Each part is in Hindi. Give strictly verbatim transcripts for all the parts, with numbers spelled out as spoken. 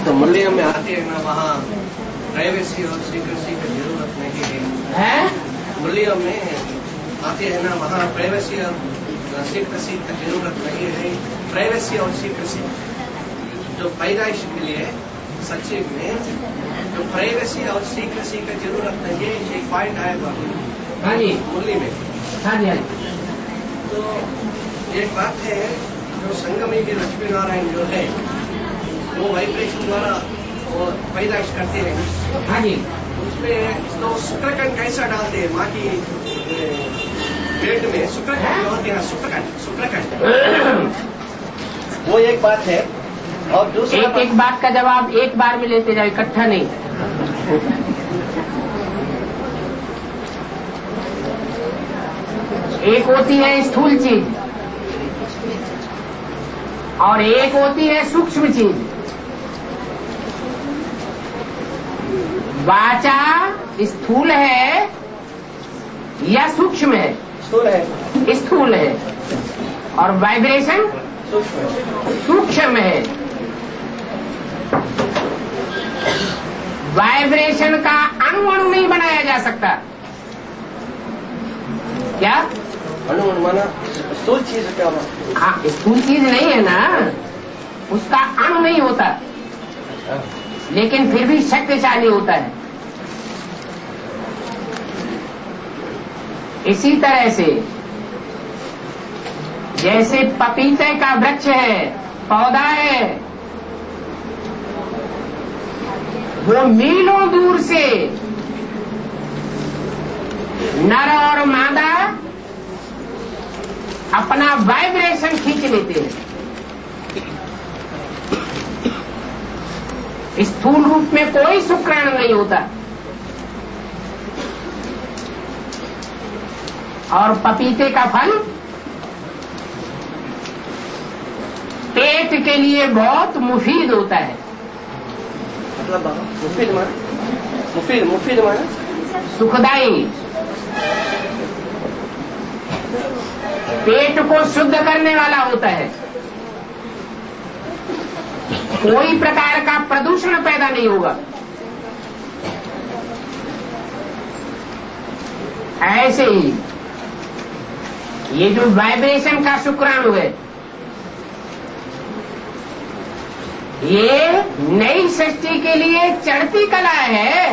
तो मुरलियों में आती है ना, वहाँ प्राइवेसी और सीक्रेसी की जरूरत नहीं है। मुरलियों में आती है ना, वहाँ प्राइवेसी और सीक्रेसी की जरूरत नहीं है। प्राइवेसी और सीक्रेसी जो पैदाइश के लिए सचिव में जो प्राइवेसी और सीक्रेसी की जरूरत नहीं है, एक पॉइंट आएगा हाँ जी मुरली में। हाँ जी हाँ तो एक बात है, जो संगमी के लक्ष्मी नारायण जो है वो वाइब्रेशन द्वारा वो पैदाइश करते हैं। हाँ जी। उसमें तो शुक्रकंड कैसा डालते हैं माँ की पेट में? शुक्रकंड जो होते हैं, शुक्रकंड शुक्रकंड वो एक बात है। और दूसरा एक एक बात का जवाब एक बार में लेते जाओ, इकट्ठा नहीं। एक होती है स्थूल चीज और एक होती है सूक्ष्म चीज। वाचा स्थूल है या सूक्ष्म है? स्थूल है। स्थूल है। और वाइब्रेशन सूक्ष्म है। वाइब्रेशन का अणु अणु नहीं बनाया जा सकता। क्या अणु अणु माना स्थूल चीज क्या? हाँ, स्थूल चीज नहीं है ना, उसका अणु नहीं होता, लेकिन फिर भी शक्तिशाली होता है। इसी तरह से जैसे पपीते का वृक्ष है, पौधा है, वो मीलों दूर से नर और मादा अपना वाइब्रेशन खींच लेते हैं। स्थूल रूप में कोई शुक्राणु नहीं होता। और पपीते का फल पेट के लिए बहुत मुफीद होता है। मतलब मुफीद माना मुफीद मुफीद माना सुखदायी, पेट को शुद्ध करने वाला होता है। कोई प्रकार का प्रदूषण पैदा नहीं होगा। ऐसे ही ये जो वाइब्रेशन का शुक्राणु है, ये नई सृष्टि के लिए चढ़ती कला है,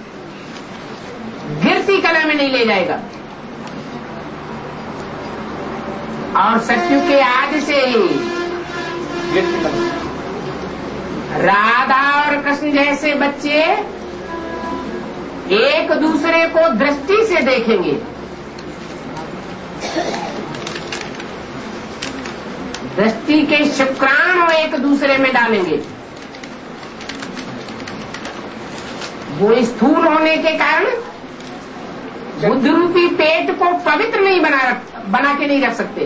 गिरती कला में नहीं ले जाएगा। और सत्युग के आज से ही राधा और कृष्ण जैसे बच्चे एक दूसरे को दृष्टि से देखेंगे। दृष्टि के शुक्राणु एक दूसरे में डालेंगे। वो स्थूल होने के कारण बुद्ध रूपी पेट को पवित्र नहीं बना बना के नहीं रख सकते।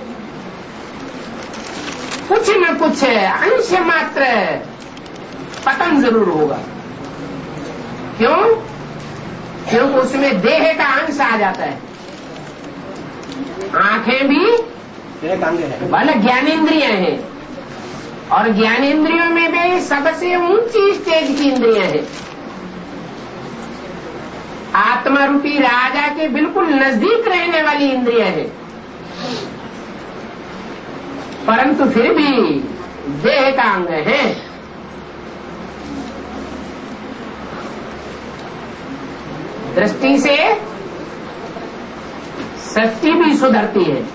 कुछ न कुछ अंश मात्र पतन जरूर होगा। क्यों? क्योंकि उसमें देह का अंश आ जाता है। आंखें भी वाले ज्ञानेन्द्रियां हैं, और ज्ञानेन्द्रियों में भी सबसे ऊंची स्टेज की इंद्रियां हैं। आत्मा रूपी राजा के बिल्कुल नजदीक रहने वाली इंद्रियां हैं, परंतु फिर भी देह का अंग है। दृष्टि से सृष्टि भी सुधरती है,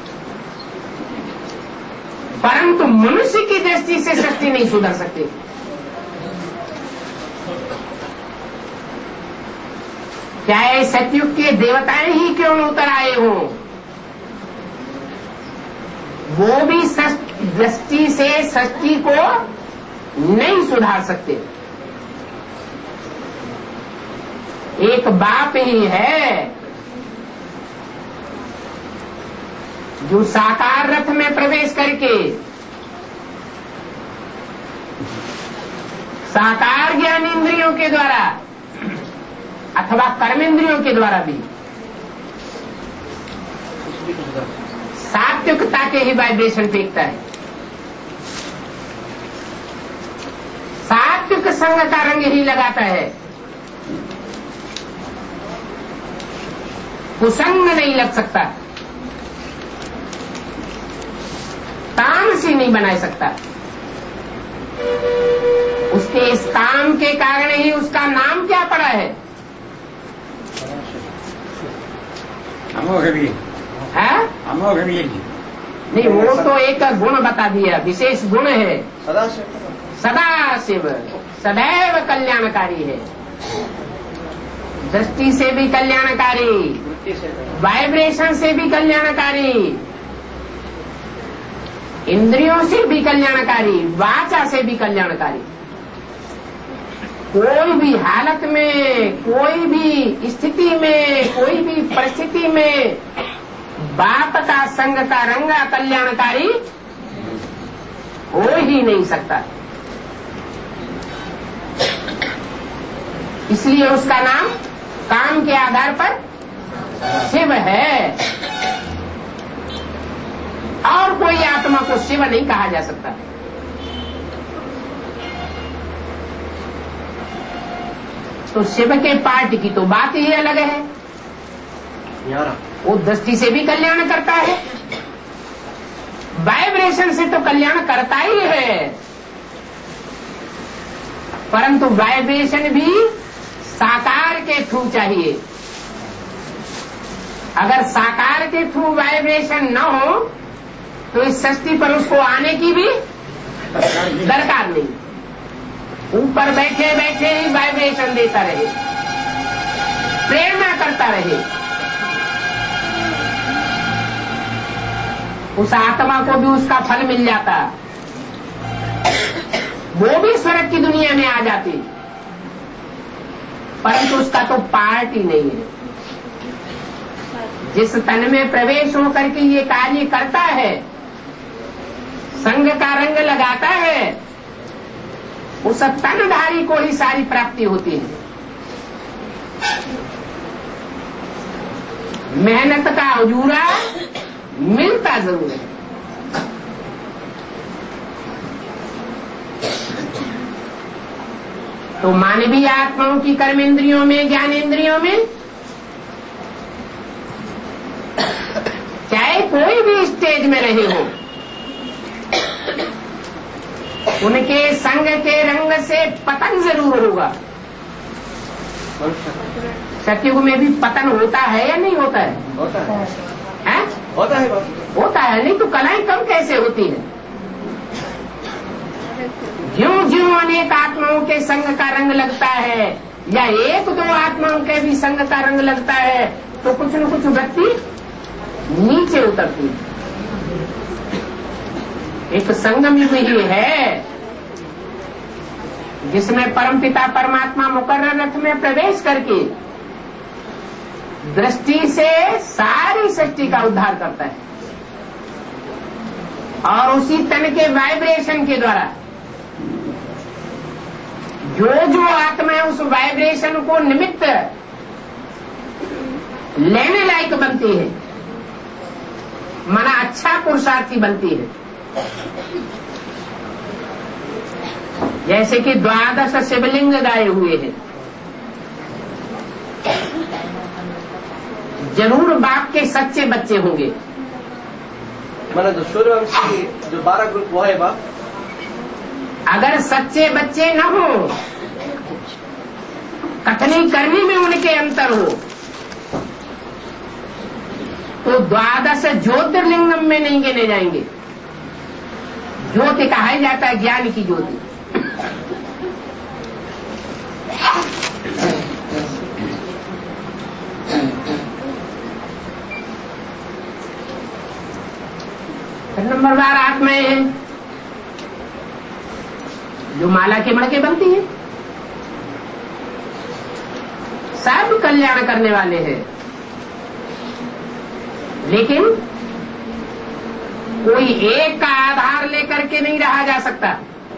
परंतु मनुष्य की दृष्टि से सृष्टि नहीं सुधर सकती। चाहे सतयुग के देवताएं ही क्यों न उतर आए हों, वो भी दृष्टि से सृष्टि को नहीं सुधार सकते। एक बाप ही है जो साकार रथ में प्रवेश करके साकार ज्ञान इंद्रियों के द्वारा अथवा कर्मेंद्रियों के द्वारा भी सात्विकता के ही वाइब्रेशन फेंकता है। सात्विक संग का रंग ही लगाता है, कुसंग नहीं लग सकता, तामसी नहीं बना सकता। उसके इस काम के कारण ही उसका नाम क्या पड़ा है? अमोघ वीर है? अमोघ वीर नहीं, वो तो एक गुण बता दिया, विशेष गुण है। सदाशिव सदा शिव सदैव कल्याणकारी है, दृष्टि से भी कल्याणकारी, वृत्ति से वाइब्रेशन से भी कल्याणकारी, इंद्रियों से भी कल्याणकारी, वाचा से भी कल्याणकारी। कोई भी हालत में, कोई भी स्थिति में, कोई भी परिस्थिति में बाप का संग का रंग कल्याणकारी हो ही नहीं सकता। इसलिए उसका नाम काम के आधार पर शिव है, और कोई आत्मा को शिव नहीं कहा जा सकता। तो शिव के पार्ट की तो बात ही अलग है, वो दृष्टि से भी कल्याण करता है, वाइब्रेशन से तो कल्याण करता ही है, परंतु वाइब्रेशन भी साकार के थ्रू चाहिए। अगर साकार के थ्रू वाइब्रेशन न हो तो इस सृष्टि पर उसको आने की भी दरकार नहीं। ऊपर बैठे बैठे ही वाइब्रेशन देता रहे, प्रेरणा करता रहे, उस आत्मा को भी उसका फल मिल जाता, वो भी स्वर्ग की दुनिया में आ जाती, परंतु उसका तो पार्ट ही नहीं है। जिस तन में प्रवेश होकर के ये कार्य करता है, संग का रंग लगाता है, उस तनधारी को ही सारी प्राप्ति होती है। मेहनत का उजूरा मिलता जरूर है। तो मानवीय आत्माओं की कर्म इंद्रियों में, ज्ञान इंद्रियों में, चाहे कोई भी स्टेज में रहे हो, उनके संग के रंग से पतन जरूर होगा। सत्युग में भी पतन होता है या नहीं होता है? होता है, है? होता है बाबू। होता है, नहीं तो कलाएं कम कैसे होती है? ज्यों ज्यों अनेक आत्माओं के संग का रंग लगता है, या एक दो आत्माओं के भी संग का रंग लगता है, तो कुछ न कुछ व्यक्ति नीचे उतरती है। एक संगम युग ही है जिसमें परमपिता परमात्मा मुकर्रर रथ में प्रवेश करके दृष्टि से सारी सृष्टि का उद्धार करता है, और उसी तन के वाइब्रेशन के द्वारा जो जो आत्मा उस वाइब्रेशन को निमित्त लेने लायक बनती है, माना अच्छा पुरुषार्थी बनती है। जैसे कि द्वादश शिवलिंग गाए हुए हैं, जरूर बाप के सच्चे बच्चे होंगे। माना जो सूर्यवंशी जो बारह ग्रुप वो है बाप, अगर सच्चे बच्चे न हो, कथनी करनी में उनके अंतर हो, तो द्वादश ज्योतिर्लिंगम में नहीं गिने जाएंगे। ज्योति कहा जाता है ज्ञान की ज्योति। नंबर बार आत्माएं हैं जो माला के मड़के बनती है, सब कल्याण करने वाले हैं, लेकिन कोई एक का आधार लेकर के नहीं रहा जा सकता।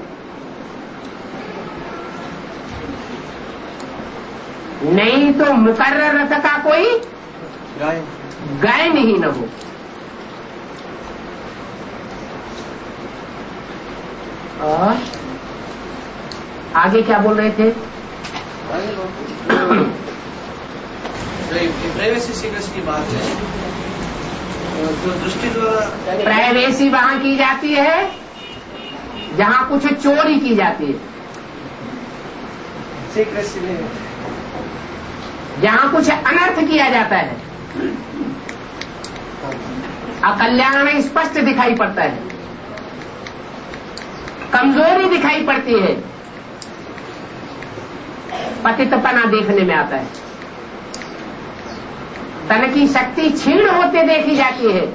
नहीं तो मुकर्रर रथ का कोई गायन ही न हो। और आगे क्या बोल रहे थे? प्राइवेसी सीक्रेसी की बात है, जो दृष्टि द्वारा प्राइवेसी वहां की जाती है जहां कुछ चोरी की जाती है, सीक्रेसी में जहां कुछ अनर्थ किया जाता है, अकल्याण स्पष्ट दिखाई पड़ता है, कमजोरी दिखाई पड़ती है, पतितपना देखने में आता है, तन की शक्ति क्षीण होते देखी जाती है,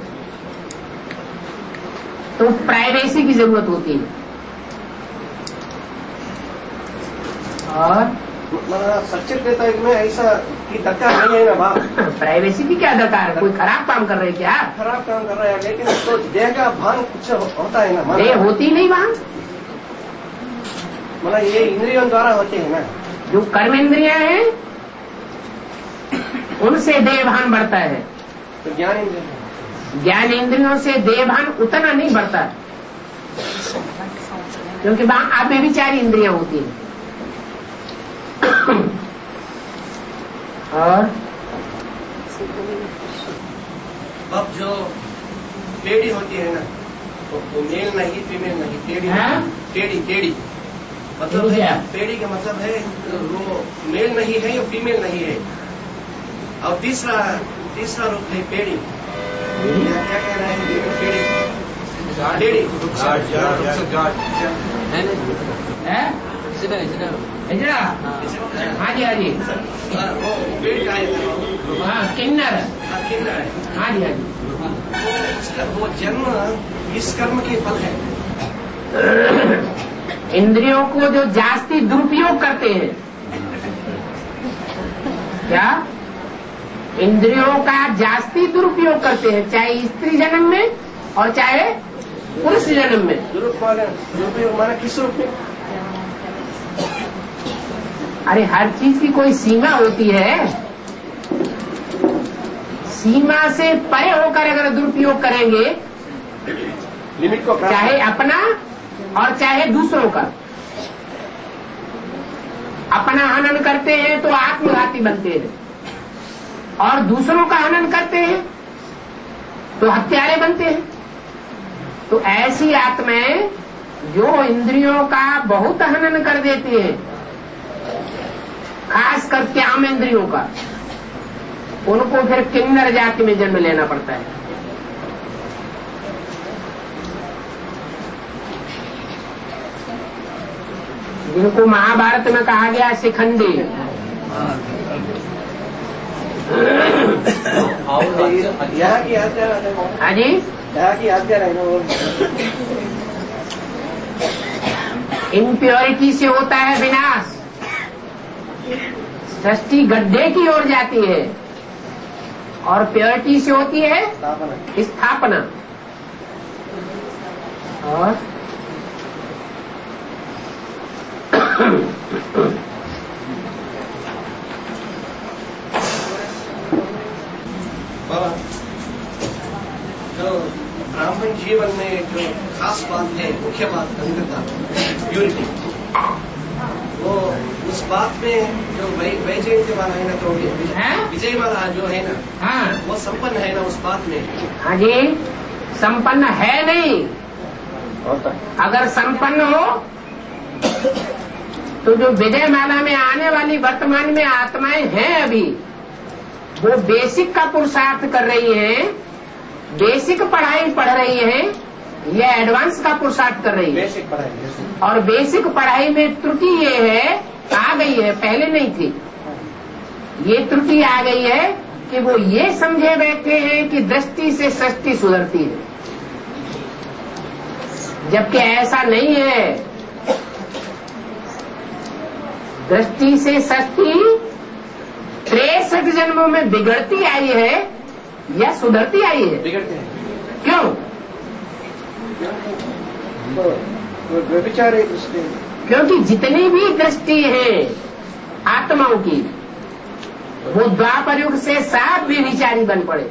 तो प्राइवेसी की जरूरत होती है। और सचिव देता है में ऐसा की दरकार नहीं है ना बाप। प्राइवेसी की क्या दरकार है? कोई खराब काम कर रहे हैं क्या? खराब काम कर रहा है, लेकिन तो देह का भान कुछ होता है ना। देह होती नहीं वहां, मतलब ये इंद्रियों द्वारा होते हैं ना। जो कर्म इंद्रियां हैं उनसे देहभान बढ़ता है, तो ज्ञान इंद्रिय ज्ञान इंद्रियों से देहभान उतना नहीं बढ़ता, क्योंकि वहां अव्यभिचारी इंद्रियां होती हैं। और अब जो पेड़ी होती है ना, वो तो मेल नहीं फीमेल नहीं, पेड़ी हाँ? पेड़ी पेड़ी मतलब है, पेड़ी का मतलब है वो मेल नहीं है या फीमेल नहीं है। और तीसरा तीसरा रूप है पेड़ी। क्या क्या कह रहा है पेड़ी? पेड़ी हिजड़ा। हाँ जी हाँ जी वो पेड़ का है, हाँ किन्नर। किन्नर है। हाँ जी हाँ जी वो उसका वो जन्म इस कर्म के फल है। इंद्रियों को जो जास्ती दुरुपयोग करते हैं, क्या इंद्रियों का जास्ती दुरुपयोग करते हैं, चाहे स्त्री जन्म में और चाहे पुरुष जन्म में। दुरुपयोग माना किस रूप में? अरे हर चीज की कोई सीमा होती है, सीमा से परे होकर अगर दुरुपयोग करेंगे, लिमिट को चाहे अपना और चाहे दूसरों का। अपना हनन करते हैं तो आत्मघाती बनते हैं, और दूसरों का हनन करते हैं तो हत्यारे बनते हैं। तो ऐसी आत्माएं जो इंद्रियों का बहुत हनन कर देती है, खास कर काम इंद्रियों का, उनको फिर किन्नर जाति में जन्म लेना पड़ता है। जिनको महाभारत में कहा गया शिखंडी। यहाँ की हत्या हाँ जी, यहाँ की हत्या रहना वो इम्प्योरिटी से होता है विनाश, सृष्टि गड्ढे की ओर जाती है, और प्योरिटी से होती है स्थापना। और बाबा, जो ब्राह्मण जीवन में जो खास बात है, मुख्य बात अंगता प्यूरिटी, वो उस बात में जो वैजयंती वाला है ना, तो विजय वाला जो है ना, हाँ वो संपन्न है ना उस बात में। हाँ जी, संपन्न है नहीं। अगर संपन्न हो तो जो विजय माला में आने वाली वर्तमान में आत्माएं हैं अभी, वो बेसिक का पुरुषार्थ कर रही हैं, बेसिक पढ़ाई पढ़ रही हैं, या एडवांस का पुरुषार्थ कर रही है। बेसिक पढ़ाई, और बेसिक पढ़ाई में त्रुटि ये है, आ गई है, पहले नहीं थी, ये त्रुटि आ गई है कि वो ये समझे बैठे हैं कि दृष्टि से सृष्टि सुधरती है, जबकि ऐसा नहीं है। दृष्टि से सृष्टि तिरसठ जन्मों में बिगड़ती आई है या सुधरती आई है? बिगड़ते हैं। क्यों? व्यभिचारी दृष्टि, क्योंकि जितनी भी दृष्टि है आत्माओं की, वो द्वापर युग से सब व्यभिचारी बन पड़े।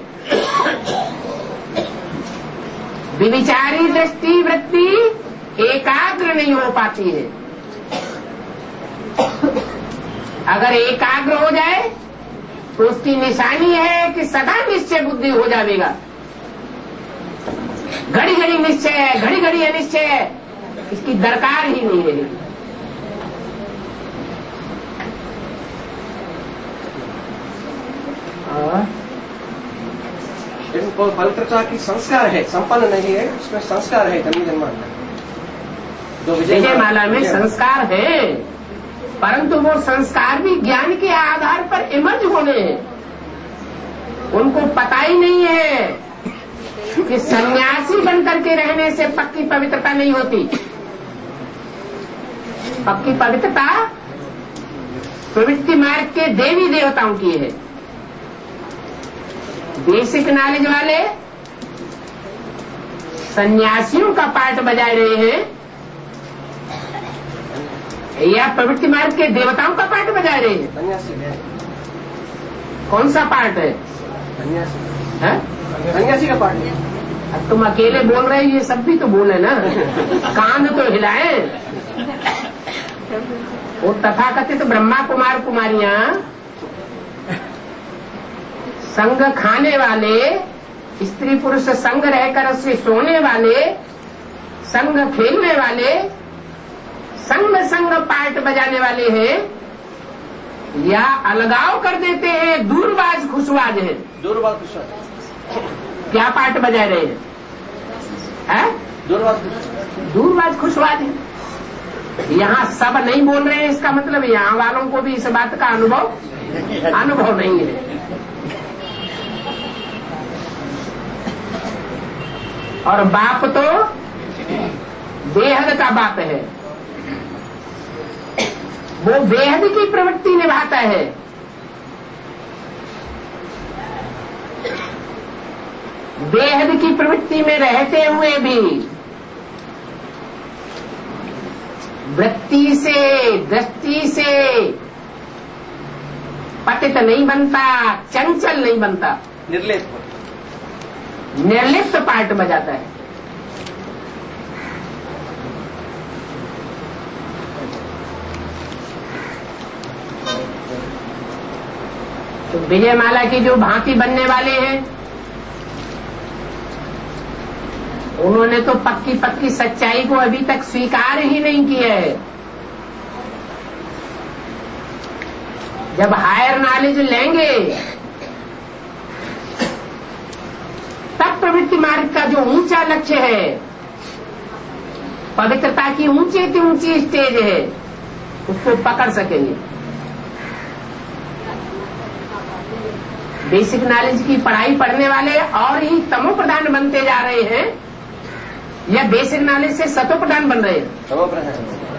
व्यभिचारी दृष्टि वृत्ति एकाग्र नहीं हो पाती है, अगर एकाग्र हो जाए तो उसकी निशानी है कि सदा निश्चय बुद्धि हो जाएगा। घड़ी घड़ी निश्चय, घड़ी घड़ी अनिश्चय, इसकी दरकार ही नहीं रहेगी। पवित्रता की संस्कार है, संपन्न नहीं है, उसमें संस्कार है जन्म जन्मांतर। जो विजयमाला में संस्कार है, परंतु वो संस्कार भी ज्ञान के आधार पर इमर्ज होने हैं। उनको पता ही नहीं है कि सन्यासी बनकर के रहने से पक्की पवित्रता नहीं होती। पक्की पवित्रता प्रवृत्ति मार्ग के देवी देवताओं की है। बेसिक नॉलेज वाले सन्यासियों का पार्ट बजा रहे हैं या प्रवृत्ति मार्ग के देवताओं का पार्ट बजा रहे हैं? सन्यासी है। कौन सा पार्ट है? सन्यासी है? सन्यासी का पार्ट है। अब तुम अकेले बोल रहे, ये सब भी तो बोले ना, कान तो हिलाए। वो तथाकथित ब्रह्मा कुमार कुमारियां संग खाने वाले, स्त्री पुरुष संग रहकर उससे सोने वाले, संग खेलने वाले, संग संग पार्ट बजाने वाले हैं या अलगाव कर देते हैं, दूरबाज खुशवाज है? दूरबाज खुशवाज। क्या पार्ट बजा रहे हैं? है? दूरबाज खुशवाज। दूरबाज खुशवाज है। यहाँ सब नहीं बोल रहे हैं, इसका मतलब यहाँ वालों को भी इस बात का अनुभव अनुभव नहीं है। और बाप तो बेहद का बाप है, वो बेहद की प्रवृत्ति निभाता है। बेहद की प्रवृत्ति में रहते हुए भी वृत्ति से, दृष्टि से पतित नहीं बनता, चंचल नहीं बनता, निर्लिप्त निर्लिप्त पार्ट बजाता है। तो विजयमाला की जो भांति बनने वाले हैं, उन्होंने तो पक्की पक्की सच्चाई को अभी तक स्वीकार ही नहीं किया है। जब हायर नॉलेज लेंगे तब प्रवृत्ति मार्ग का जो ऊंचा लक्ष्य है, पवित्रता की ऊंची से ऊंची स्टेज है, उसको पकड़ सकेंगे। बेसिक नॉलेज की पढ़ाई पढ़ने वाले और ही तमो प्रधान बनते जा रहे हैं या बेसिक नॉलेज से सतो प्रधान बन रहे हैं? तमो प्रधान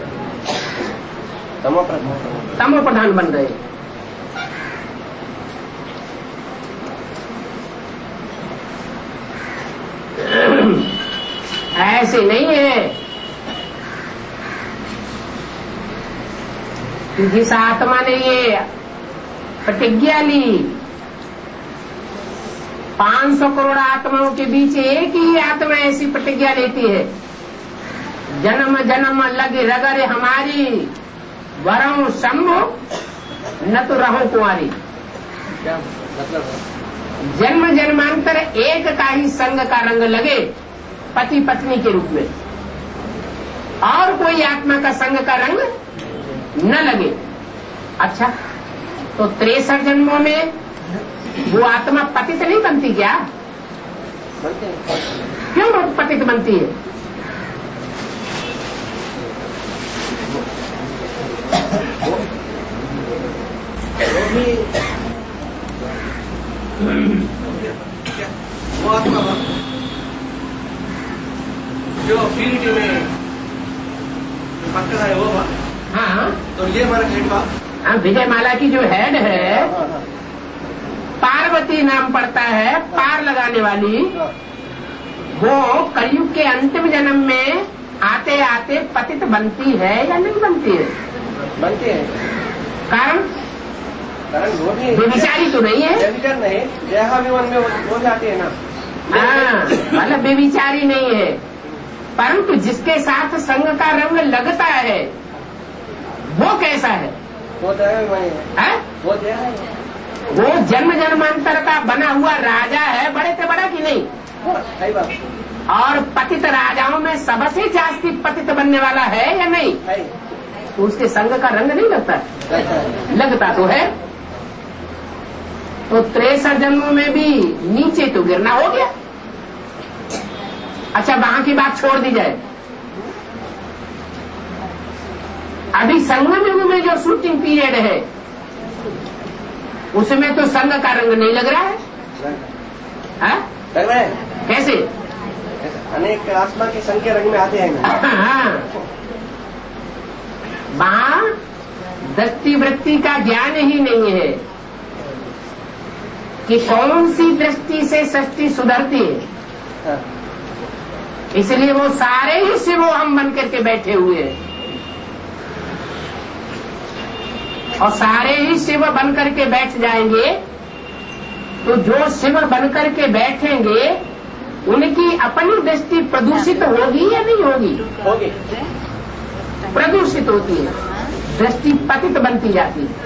तमो प्रधान तमो प्रधान बन रहे हैं। ऐसे नहीं है कि जिस आत्मा ने ये प्रतिज्ञा ली, पांच सौ करोड़ आत्माओं के बीच एक ही आत्मा ऐसी प्रतिज्ञा लेती है, जन्म जन्म लगे रगरे हमारी, वरों शंभु न तो रहूं कुंवारी। क्या मतलब? जन्म जन्मांतर एक का ही संग का रंग लगे पति पत्नी के रूप में, और कोई आत्मा का संग का रंग न लगे। अच्छा, तो तिरसठ जन्मों में वो आत्मा पतित नहीं बनती क्या? बनते हैं। क्यों पतित बनती है? वो आत्मा जो प्यूरिटी में पक्का है वो बात। हाँ, तो ये हमारा हेड बात। हाँ, विजयमाला की जो हेड है पार्वती नाम पड़ता है, पार लगाने वाली, वो कलयुग के अंतिम जन्म में आते आते पतित बनती है या नहीं बनती है? बनते हैं। कारण कारण वो भी बेविचारी तो नहीं है। बेविचार नहीं, देहाभिमान में हो, हो जाती है ना। हाँ, मतलब बेविचारी नहीं है, परंतु जिसके साथ संग का रंग लगता है वो कैसा है? वो तो है वही है? वो तो है वो जन्म जन्मांतर का बना हुआ राजा है, बड़े से बड़ा कि नहीं? सही बात। और पतित राजाओं में सबसे जास्ती पतित बनने वाला है या नहीं? तो उसके संग का रंग नहीं लगता? लगता तो है। तो तिरसठ जन्मों में भी नीचे तो गिरना हो गया। अच्छा, वहां की बात छोड़ दी जाए। अभी संगम युग में जो शूटिंग पीरियड है उसमें तो संग का रंग नहीं लग रहा है। हाँ? लग रहा है कैसे? अनेक आत्मा के संग के रंग में आते हैं। हाँ, वहां दृष्टि वृत्ति का ज्ञान ही नहीं है कि कौन सी दृष्टि से सृष्टि सुधरती है। इसलिए वो सारे ही शिव हम बन करके बैठे हुए हैं और सारे ही शिव बन करके बैठ जाएंगे। तो जो शिव बन करके बैठेंगे उनकी अपनी दृष्टि प्रदूषित होगी या नहीं होगी? होगी। प्रदूषित होती है, दृष्टि पतित बनती जाती है।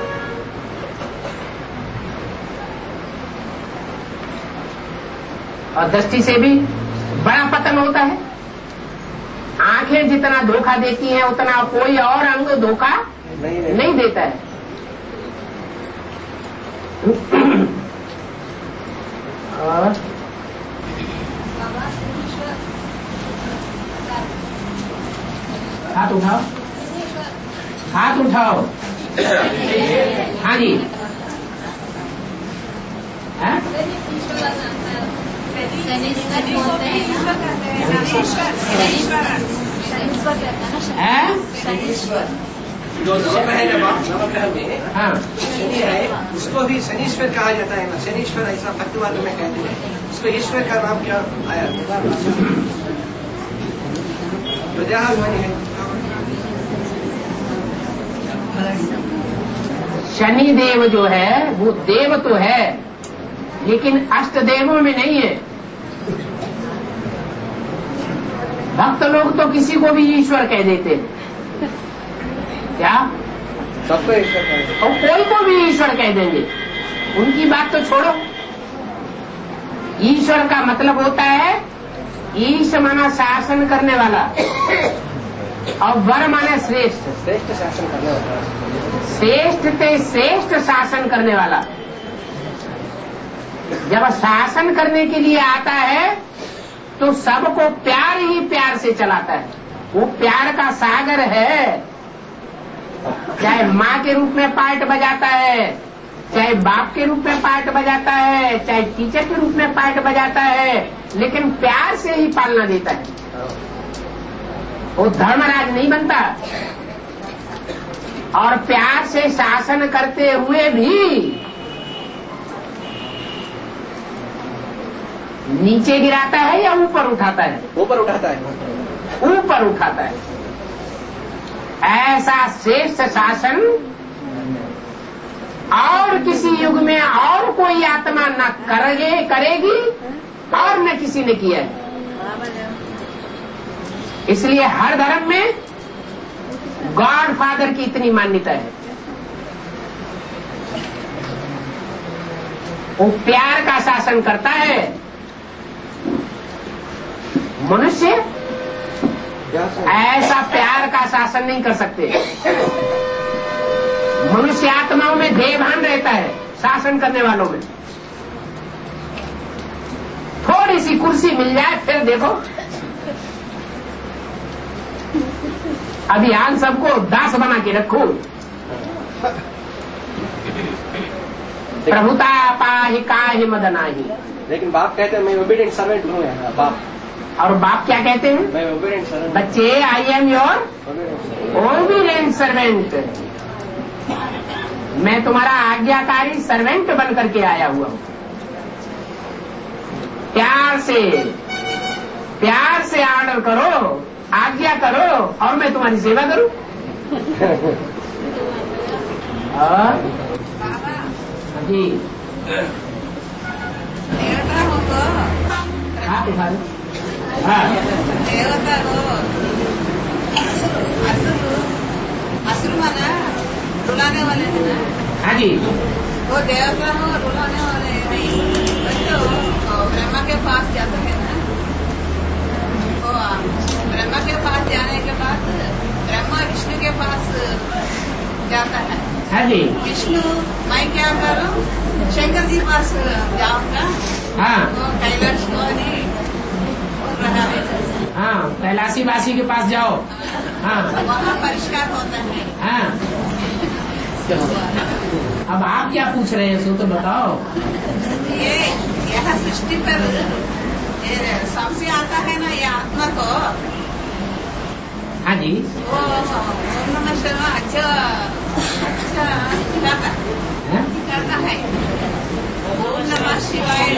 और दृष्टि से भी बड़ा पतन होता है। आंखें जितना धोखा देती हैं उतना कोई और अंग धोखा नहीं, नहीं।, नहीं देता है। और हाथ उठाओ, हाथ उठाओ। हाँ जी, है? जो नवग्रह है बाप, नवग्रह में हाँ, शनि है, उसको भी शनीश्वर कहा जाता है ना। शनीश्वर ऐसा भक्तवाद में कहते हैं। उसको ईश्वर का नाम क्या आया? विद्याभिमानी है। शनि देव जो है वो देव तो है लेकिन अष्ट देवों में नहीं है। भक्त लोग तो किसी को भी ईश्वर कह देते हैं। क्या? सबको ईश्वर कह, और कोई को भी ईश्वर कह देंगे। उनकी बात तो छोड़ो। ईश्वर का मतलब होता है ईश माना शासन करने वाला और वर माना श्रेष्ठ। श्रेष्ठ शासन करने वाला। श्रेष्ठ से श्रेष्ठ शासन करने वाला। जब शासन करने के लिए आता है तो सबको प्यार ही प्यार से चलाता है। वो प्यार का सागर है। चाहे माँ के रूप में पार्ट बजाता है, चाहे बाप के रूप में पार्ट बजाता है, चाहे टीचर के रूप में पार्ट बजाता है, लेकिन प्यार से ही पालना देता है। वो धर्मराज नहीं बनता। और प्यार से शासन करते हुए भी नीचे गिराता है या ऊपर उठाता है? ऊपर उठाता है। ऊपर उठाता है। ऐसा श्रेष्ठ शासन और किसी युग में और कोई आत्मा न करेगी करेगी और न किसी ने किया है। इसलिए हर धर्म में गॉड फादर की इतनी मान्यता है। वो प्यार का शासन करता है। मनुष्य ऐसा प्यार का शासन नहीं कर सकते। मनुष्य आत्माओं में देवभान रहता है शासन करने वालों में। थोड़ी सी कुर्सी मिल जाए फिर देखो अभियान सबको दास बना के रखो। प्रभुता पाहि काहि मदनाहि। लेकिन बाप कहते हैं मैं ओबीडिएंट सर्वेंट हूँ यार बाप। और बाप क्या कहते हैं? मैं ओबीडिएंट सर्वेंट। बच्चे I am your obedient servant. मैं तुम्हारा आज्ञाकारी सर्वेंट बन करके आया हुआ हूँ। प्यार से प्यार से ऑर्डर करो, आज्ञा करो और मैं तुम्हारी सेवा करूं। और जी देवता होगा। हाँ तुम्हारे हाँ దేవతలు అసలు అసలు మన रुलाने वाले हैं ना। हाँ जी, वो देवता हो रुलाने वाले नहीं, बच्चों ब्रह्मा के पास जाते हैं ना। वो ब्रह्मा के पास जाने के बाद ब्रह्मा विष्णु के पास जाता है। हाँ जी, विष्णु मैं क्या करूं, शंकर जी पास जाऊंगा। हाँ वो कैलाश को नहीं बोल रहा है। हाँ, कैलाशी वासी के पास जाओ। हाँ वहाँ परिष्कार होता है। हाँ, अब आप क्या पूछ रहे हैं सो तो बताओ। ये यह सृष्टि पर ये सबसे आता है ना, ये आत्मा को। हाँ जी, वो ओम नमः शिवाय अच्छा अच्छा करता हाँ? करता है। ओम नमः शिवाय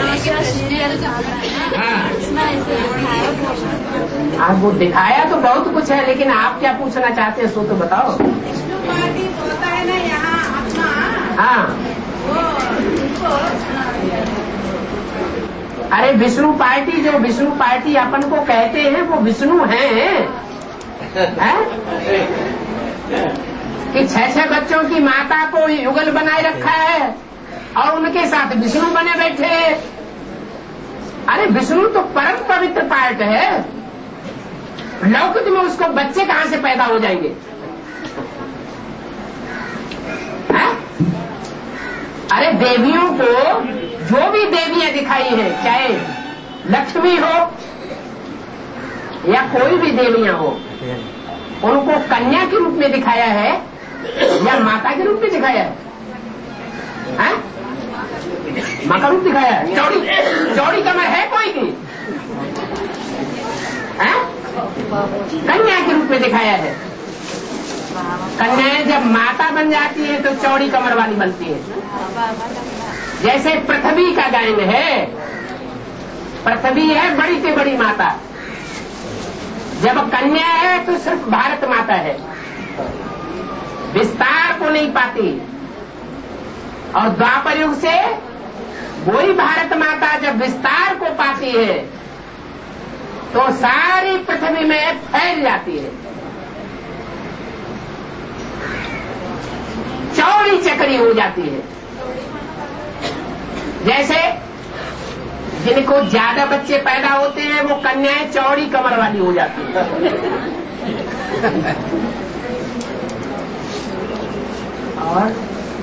आपको दिखाया तो बहुत कुछ है, लेकिन आप क्या पूछना चाहते हैं सो तो बताओ। विष्णु पार्टी होता है ना यहाँ आत्मा, हाँ, वो उनको अरे विष्णु पार्टी, जो विष्णु पार्टी अपन को कहते हैं वो विष्णु हैं, हैं? कि छह छह बच्चों की माता को युगल बनाए रखा है और उनके साथ विष्णु बने बैठे। अरे विष्णु तो परम पवित्र पार्ट है, लौकिक में उसको बच्चे कहां से पैदा हो जाएंगे? है? अरे देवियों को जो भी देवियां दिखाई हैं, चाहे लक्ष्मी हो या कोई भी देवियां हो, उनको कन्या के रूप में दिखाया है या माता के रूप में दिखाया है? हैं? माँ का रूप दिखाया है। चौड़ी चौड़ी कमर है कोई की? हैं? कन्या के रूप में दिखाया है। कन्याएं जब माता बन जाती है तो चौड़ी कमर वाली बनती है। जैसे पृथ्वी का गायन है, पृथ्वी है बड़ी से बड़ी माता, जब कन्या है तो सिर्फ भारत माता है, विस्तार को नहीं पाती। और द्वापर युग से वही भारत माता जब विस्तार को पाती है तो सारी पृथ्वी में फैल जाती है, चौड़ी चक्री हो जाती है। जैसे जिनको ज्यादा बच्चे पैदा होते हैं वो कन्याएं चौड़ी कमर वाली हो जाती है। और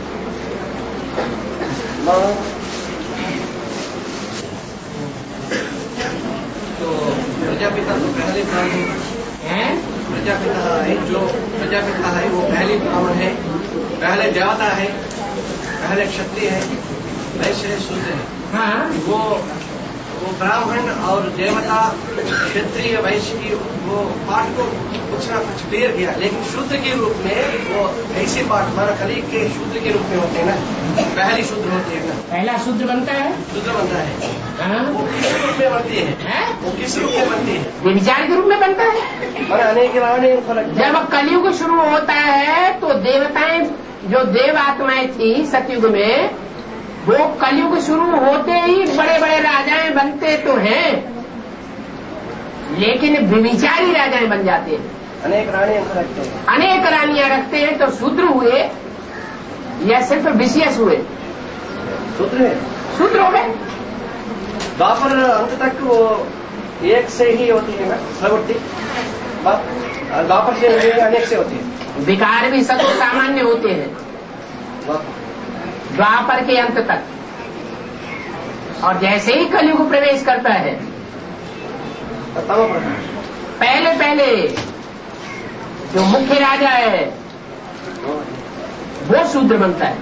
तो प्रजापिता तो पहले ब्राह्मण है, प्रजापिता है, जो प्रजापिता है वो पहले ब्राह्मण है, पहले देवता है, पहले क्षत्रिय है, वैसे शूद्र है। हाँ, वो वो ब्राह्मण और देवता क्षत्रिय वैश्य की वो पाठ को कुछ ना कुछ क्लियर किया, लेकिन शूद्र के रूप में वो ऐसे पाठ हमारा कली के शूद्र के रूप में होते हैं ना, पहली शूद्र होती है ना, पहला शूद्र बनता है। शूद्र बनता है। हाँ? वो किस रूप में बनती है, है? वो किस रूप में बनती है? ये विचार के रूप में बनता है। और अनेक रावण फर्क। जब कलयुग शुरू होता है तो देवताएं, जो देव आत्माएं थी सतयुग में, वो कलयुग शुरू होते ही बड़े बड़े राजाएं बनते तो हैं, लेकिन विचारी राजाएं बन जाते हैं। अनेक रानियां रखते हैं, अनेक रानियां रखते हैं तो शूद्र हुए या सिर्फ विशेष हुए? शूद्र शूद्र हो गए। द्वापर अंत तक वो एक से ही होती है ना प्रवृत्ति, द्वापर से अनेक से होती है। विकार भी सतो सामान्य होते हैं द्वापर के अंत तक, और जैसे ही कलयुग प्रवेश करता है पहले पहले जो मुख्य राजा है वो शूद्र बनता है।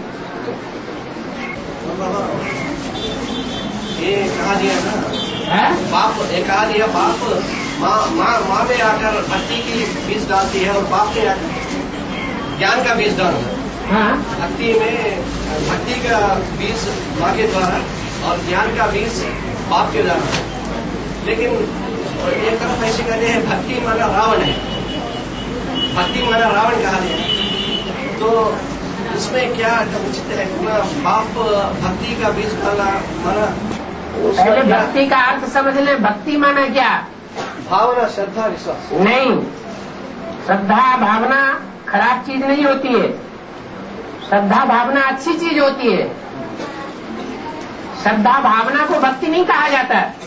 ये कहा दिया ना, है? बाप ये कहा दिया, बाप माँ माँ माँ में आकर भक्ति की बीज डालती है और बाप में आकर ज्ञान का बीज डालता है। हाँ, भक्ति में भक्ति का बीज माँ के द्वारा और ज्ञान का बीज बाप के द्वारा। लेकिन एक तरफ ऐसे कहते हैं भक्ति माना रावण है, भक्ति माना रावण कहा गया, तो इसमें क्या उचित है? बाप भक्ति का बीज डाला माना, पहले भक्ति का अर्थ समझ लें। भक्ति माना क्या? भावना, श्रद्धा, विश्वास। नहीं, श्रद्धा भावना खराब चीज नहीं होती है, श्रद्धा भावना अच्छी चीज होती है। श्रद्धा भावना को भक्ति नहीं कहा जाता है।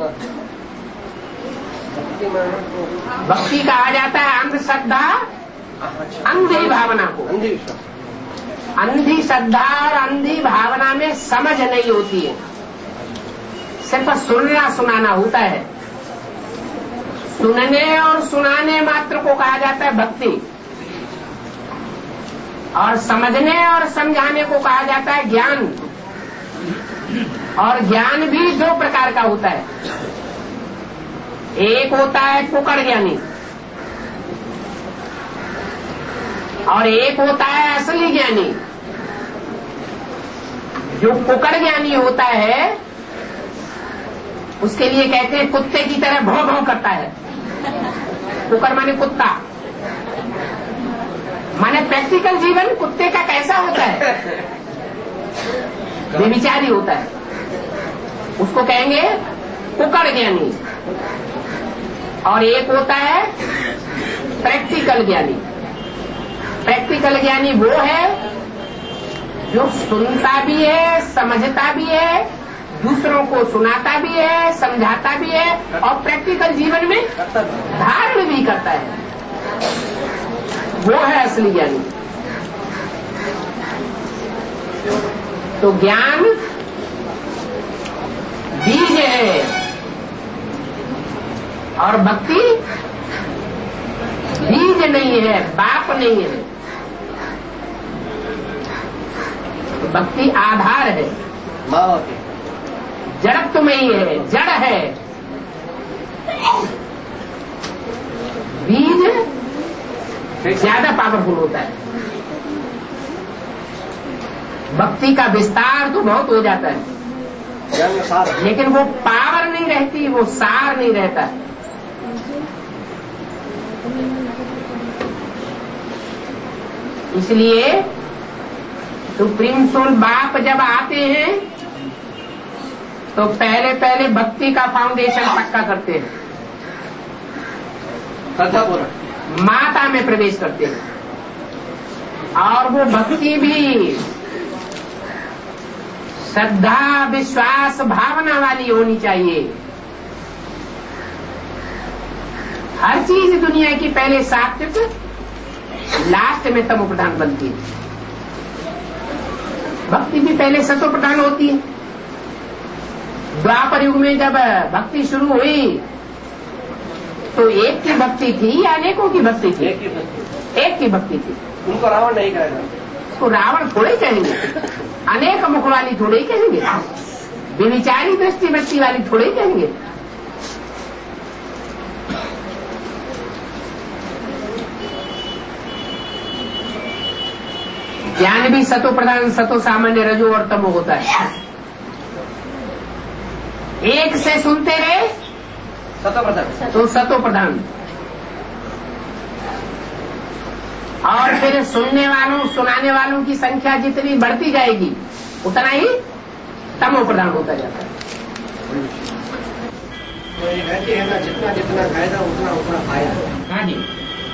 भक्ति कहा जाता है अंधश्रद्धा, अंधी भावना को। अंधी श्रद्धा और अंधी भावना में समझ नहीं होती है, सिर्फ सुनना सुनाना होता है। सुनने और सुनाने मात्र को कहा जाता है भक्ति, और समझने और समझाने को कहा जाता है ज्ञान। और ज्ञान भी दो प्रकार का होता है। एक होता है कुकड़ ज्ञानी और एक होता है असली ज्ञानी। जो कुकड़ ज्ञानी होता है उसके लिए कहते हैं कुत्ते की तरह भौं भौं करता है। कुकड़ माने कुत्ता, माने प्रैक्टिकल जीवन कुत्ते का कैसा होता है, बेविचारी होता है, उसको कहेंगे कुकड़ ज्ञानी। और एक होता है प्रैक्टिकल ज्ञानी। प्रैक्टिकल ज्ञानी वो है जो सुनता भी है, समझता भी है, दूसरों को सुनाता भी है, समझाता भी है और प्रैक्टिकल जीवन में धारण भी करता है। वो है असली ज्ञानी। तो ज्ञान बीज है और भक्ति बीज नहीं है, बाप नहीं है। तो भक्ति आधार है, जड़त्व में ही है, जड़ है। बीज ज्यादा पावरफुल होता है। भक्ति का विस्तार तो बहुत हो जाता है, लेकिन वो पावर नहीं रहती, वो सार नहीं रहता। इसलिए सुप्रीम सोल बाप जब आते हैं तो पहले पहले भक्ति का फाउंडेशन पक्का करते हैं, माता में प्रवेश करते हैं। और वो भक्ति भी श्रद्धा, विश्वास, भावना वाली होनी चाहिए। हर चीज दुनिया की पहले सात्विक, लास्ट में तमो प्रधान बनती है। भक्ति भी पहले सतो प्रधान होती है। द्वापर युग में जब भक्ति शुरू हुई तो एक की भक्ति थी या अनेकों की भक्ति थी? एक की भक्ति, एक की भक्ति थी। उनको रावण नहीं कहेगा, उसको रावण थोड़े कहेंगे, अनेक मुख वाली थोड़े कहेंगे, विचारी दृष्टि वृत्ति वाली थोड़े कहेंगे। ज्ञान भी सतो प्रधान, सतो सामान्य, रजो और तमो होता है। एक से सुनते रहे सतो प्रधान, तो सतो प्रधान, और फिर सुनने वालों, सुनाने वालों की संख्या जितनी बढ़ती जाएगी उतना ही तमो प्रधान होता जाता है। तो ये कहते हैं ना, जितना जितना फायदा उतना उतना फायदा। हाँ जी,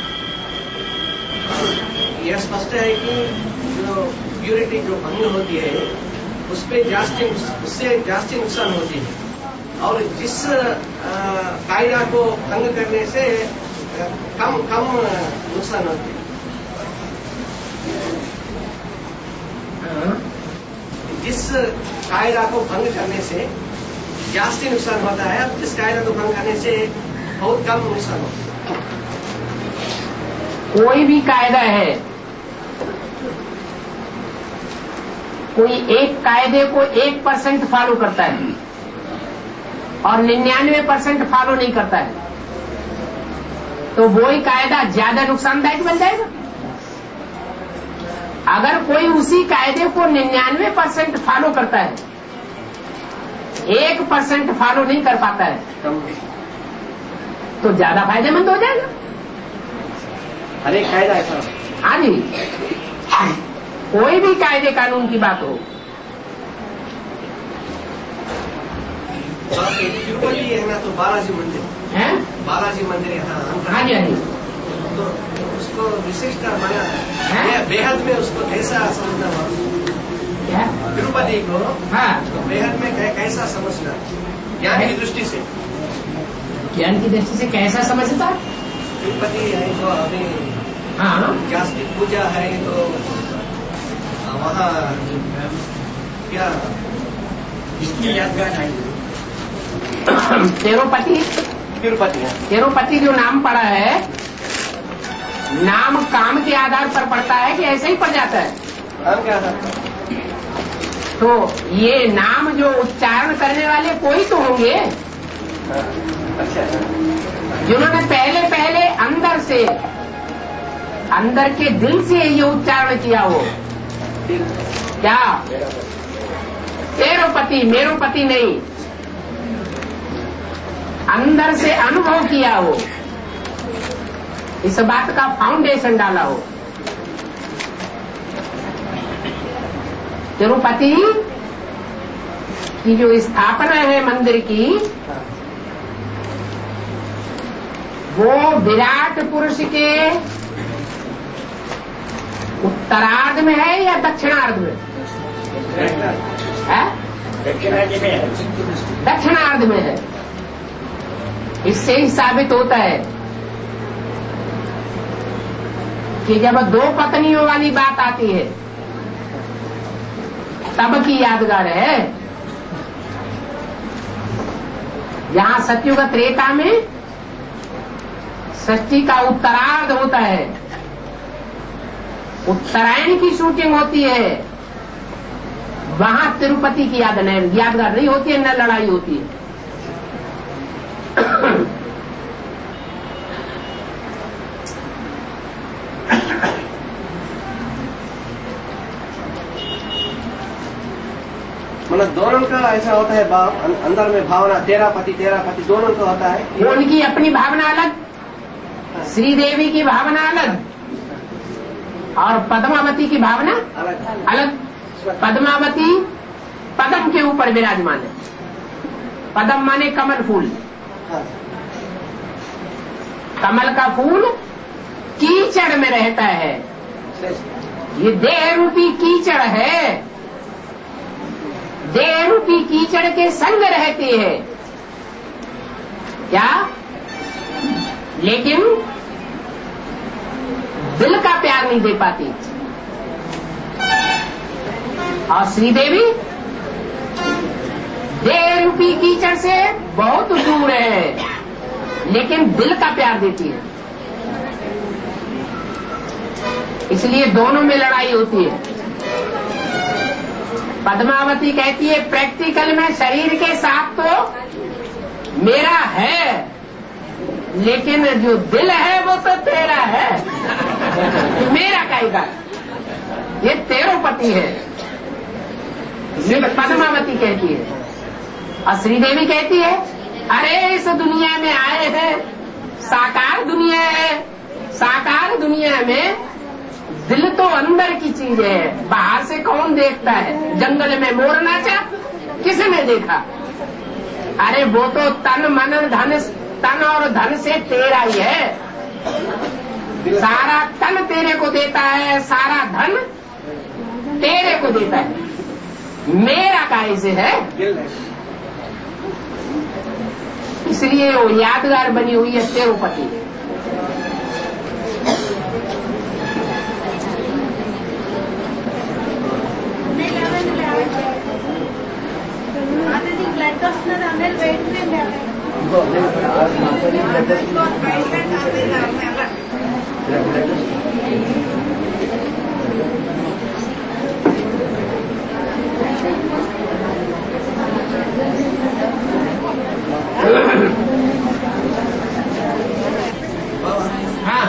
यह स्पष्ट है कि जो प्यूरिटी जो भंग होती है उस पर जास्ती, उससे जास्ती नुकसान होती है। और जिस कायदा को भंग करने से कम कम नुकसान होती है। जिस कायदा को भंग करने से जास्ती नुकसान होता है, अब जिस कायदा को भंग करने से बहुत कम नुकसान होता है। कोई भी कायदा है, कोई एक कायदे को एक परसेंट फॉलो करता है और निन्यानवे परसेंट फॉलो नहीं करता है, तो वही कायदा ज्यादा नुकसानदायक बन जाएगा। अगर कोई उसी कायदे को निन्यानवे परसेंट फॉलो करता है, एक परसेंट फॉलो नहीं कर पाता है, तो ज्यादा फायदेमंद हो जाएगा। हर एक कायदा ऐसा। हाँ जी, कोई भी कायदे कानून की बात हो। तिरुपति है ना, तो बालाजी मंदिर है, बालाजी मंदिर यहाँ। हाँ जी, हाँ जी, तो उसको विशिष्ट माना हैं? है बेहद में उसको कैसा समझना हुआ क्या? तिरुपति को हाँ, तो बेहद में कै- कैसा समझना ज्ञान की दृष्टि से ज्ञान की दृष्टि से कैसा समझता? तिरुपति है तो अभी हाँ, जास्ती पूजा है तो वहाँ क्या इसकी यादगार आई। तिरुपति तिरुपति है तिरुपति जो नाम पड़ा है, नाम काम के आधार पर पड़ता है कि ऐसे ही पड़ जाता है? नाम क्या था तो ये नाम जो उच्चारण करने वाले कोई तो होंगे अच्छा जिन्होंने पहले पहले अंदर से, अंदर के दिल से ये उच्चारण किया हो। क्या? तेरोपति, मेरोपति नहीं, अंदर से अनुभव किया हो, इस बात का फाउंडेशन डाला हो। तिरुपति की जो स्थापना है मंदिर की, वो विराट पुरुष के उत्तरार्ध में है या दक्षिणार्ध में है? दक्षिणादि में है। दक्षिणार्ध में है। इससे ही साबित होता है कि जब दो पत्नियों वाली बात आती है तब की यादगार है। जहां सत्युग त्रेता में षष्ठी का उत्तरार्ध होता है, उत्तरायण की शूटिंग होती है, वहां तिरुपति की याद नहीं, यादगार नहीं होती है, न लड़ाई होती है। मतलब दोनों का ऐसा होता है भाव, अं- अंदर में भावना तेरा पति तेरा पति दोनों का होता है। उनकी अपनी भावना अलग, श्रीदेवी की भावना अलग, और पद्मावती की भावना अलग अलग। पद्मावती पदम के ऊपर विराजमान है। पदम माने कमल फूल, हाँ, कमल का फूल कीचड़ में रहता है। ये देह रूपी कीचड़ है, देह रूपी कीचड़ के संग रहती है क्या? लेकिन दिल का प्यार नहीं दे पाती। और श्रीदेवी देह रूपी कीचड़ से बहुत दूर है, लेकिन दिल का प्यार देती है। इसलिए दोनों में लड़ाई होती है। पद्मावती कहती है प्रैक्टिकल में शरीर के साथ तो मेरा है, लेकिन जो दिल है वो तो तेरा है। मेरा कहेगा, ये तेरोपति है, ये पद्मावती कहती है। और श्रीदेवी कहती है अरे इस दुनिया में आए हैं, साकार दुनिया है, साकार दुनिया में दिल तो अंदर की चीज है, बाहर से कौन देखता है? जंगल में मोर नाचा, किसने देखा? अरे वो तो तन मन धन, तन और धन से तेरा ही है। सारा तन तेरे को देता है, सारा धन तेरे को देता है, मेरा काहे से है? इसलिए वो यादगार बनी हुई है तेरोपति। ಆಮೇಲೆ ವೇಟ್ हाँ,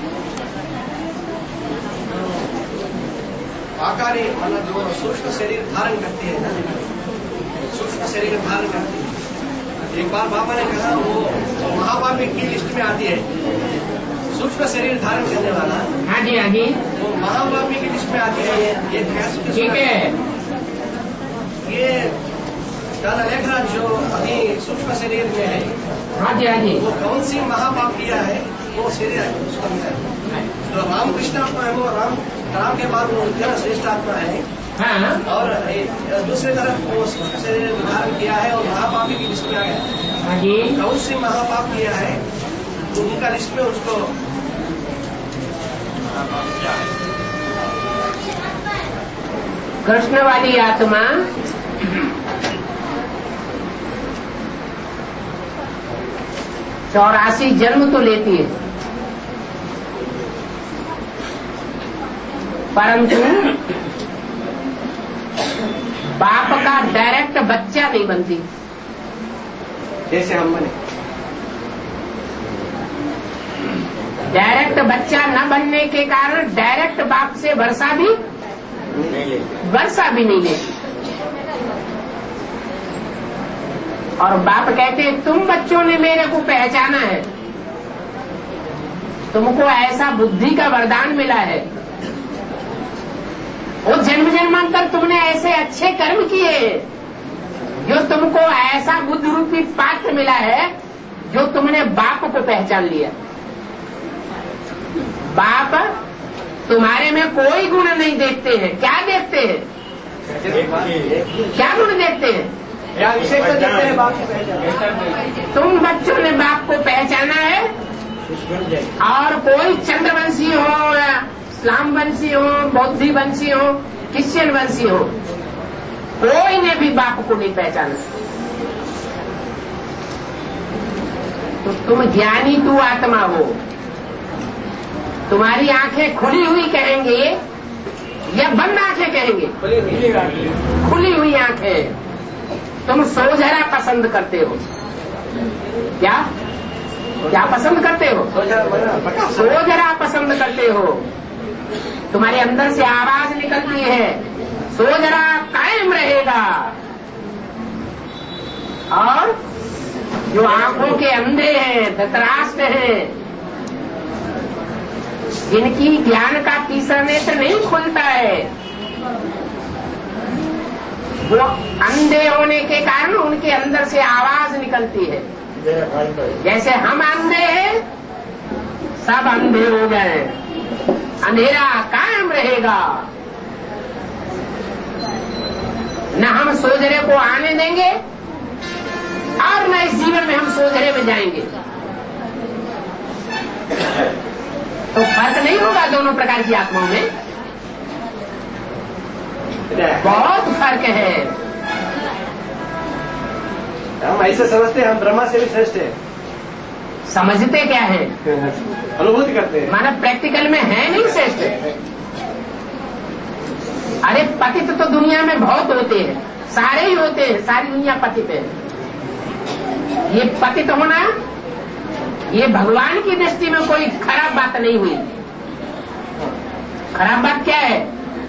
आकारी मतलब जो सूक्ष्म शरीर धारण करती है ना, सूक्ष्म शरीर धारण करती है। एक बार बाबा ने कहा वो महापापी की लिस्ट में आती है, सूक्ष्म शरीर धारण करने वाला। हाँ जी, हाँ जी, वो महापापी की लिस्ट में आती है। ये कैसे ठीक है। ये दादा लेखराज जो अभी सूक्ष्म शरीर में है, हाँ जी, हाँ जी, वो कौन सी महापापिया है, वो शरीर है उसका मिला है। जो राम कृष्ण आत्मा है वो राम राम के बाद वो इतना श्रेष्ठ आत्मा है। हाँ, और दूसरी तरफ वो से धारण किया है और महापापी की लिस्ट में आ गया। हाँ जी। कौन सी महापाप किया है तो उनका लिस्ट में उसको कृष्ण वाली आत्मा चौरासी जन्म तो लेती है, परंतु बाप का डायरेक्ट बच्चा नहीं बनती। जैसे हम बने डायरेक्ट बच्चा न बनने के कारण डायरेक्ट बाप से वर्षा भी वर्षा भी नहीं लेती। और बाप कहते हैं तुम बच्चों ने मेरे को पहचाना है, तुमको ऐसा बुद्धि का वरदान मिला है, वो जन्म जन्मांतर तुमने ऐसे अच्छे कर्म किए जो तुमको ऐसा बुद्ध रूपी पात्र मिला है जो तुमने बाप को पहचान लिया। बाप तुम्हारे में कोई गुण नहीं देखते हैं, क्या देखते हैं? क्या गुण देखते हैं? क्या विषय को देखते हैं? बाप को पहचाना। तुम बच्चों ने बाप को पहचाना है, और कोई चंद्रवंशी हो या इस्लाम वंशी हो, बौद्धी वंशी हो, क्रिश्चियन वंशी हो, कोई ने भी बाप को नहीं पहचाना। तो तुम ज्ञानी तू आत्मा हो, तुम्हारी आंखें खुली हुई कहेंगे या बंद आंखें कहेंगे? खुली हुई आंखें। तुम सोझरा पसंद करते हो, क्या क्या पसंद करते हो? सोझरा पसंद करते हो। तुम्हारे अंदर से आवाज निकलती है सोझरा कायम रहेगा। और जो आंखों के अंधे हैं, धृतराष्ट्र हैं, जिनकी ज्ञान का तीसरा नेत्र नहीं खुलता है, वो अंधे होने के कारण उनके अंदर से आवाज निकलती है। जैसे हम अंधे हैं, सब अंधे हो गए, अंधेरा कायम रहेगा। न हम सोझरे को आने देंगे और न इस जीवन में हम सोझरे में जाएंगे। तो फर्क नहीं होगा दोनों प्रकार की आत्माओं में? बहुत फर्क है। हम ऐसे समझते हैं हम ब्रह्मा से भी श्रेष्ठ है। समझते क्या है? अनुभूति करते हैं। माना प्रैक्टिकल में है नहीं श्रेष्ठ। अरे पतित तो दुनिया में बहुत होते हैं, सारे ही होते हैं, सारी दुनिया पतित है। ये पतित होना, ये भगवान की दृष्टि में कोई खराब बात नहीं हुई। खराब बात क्या है?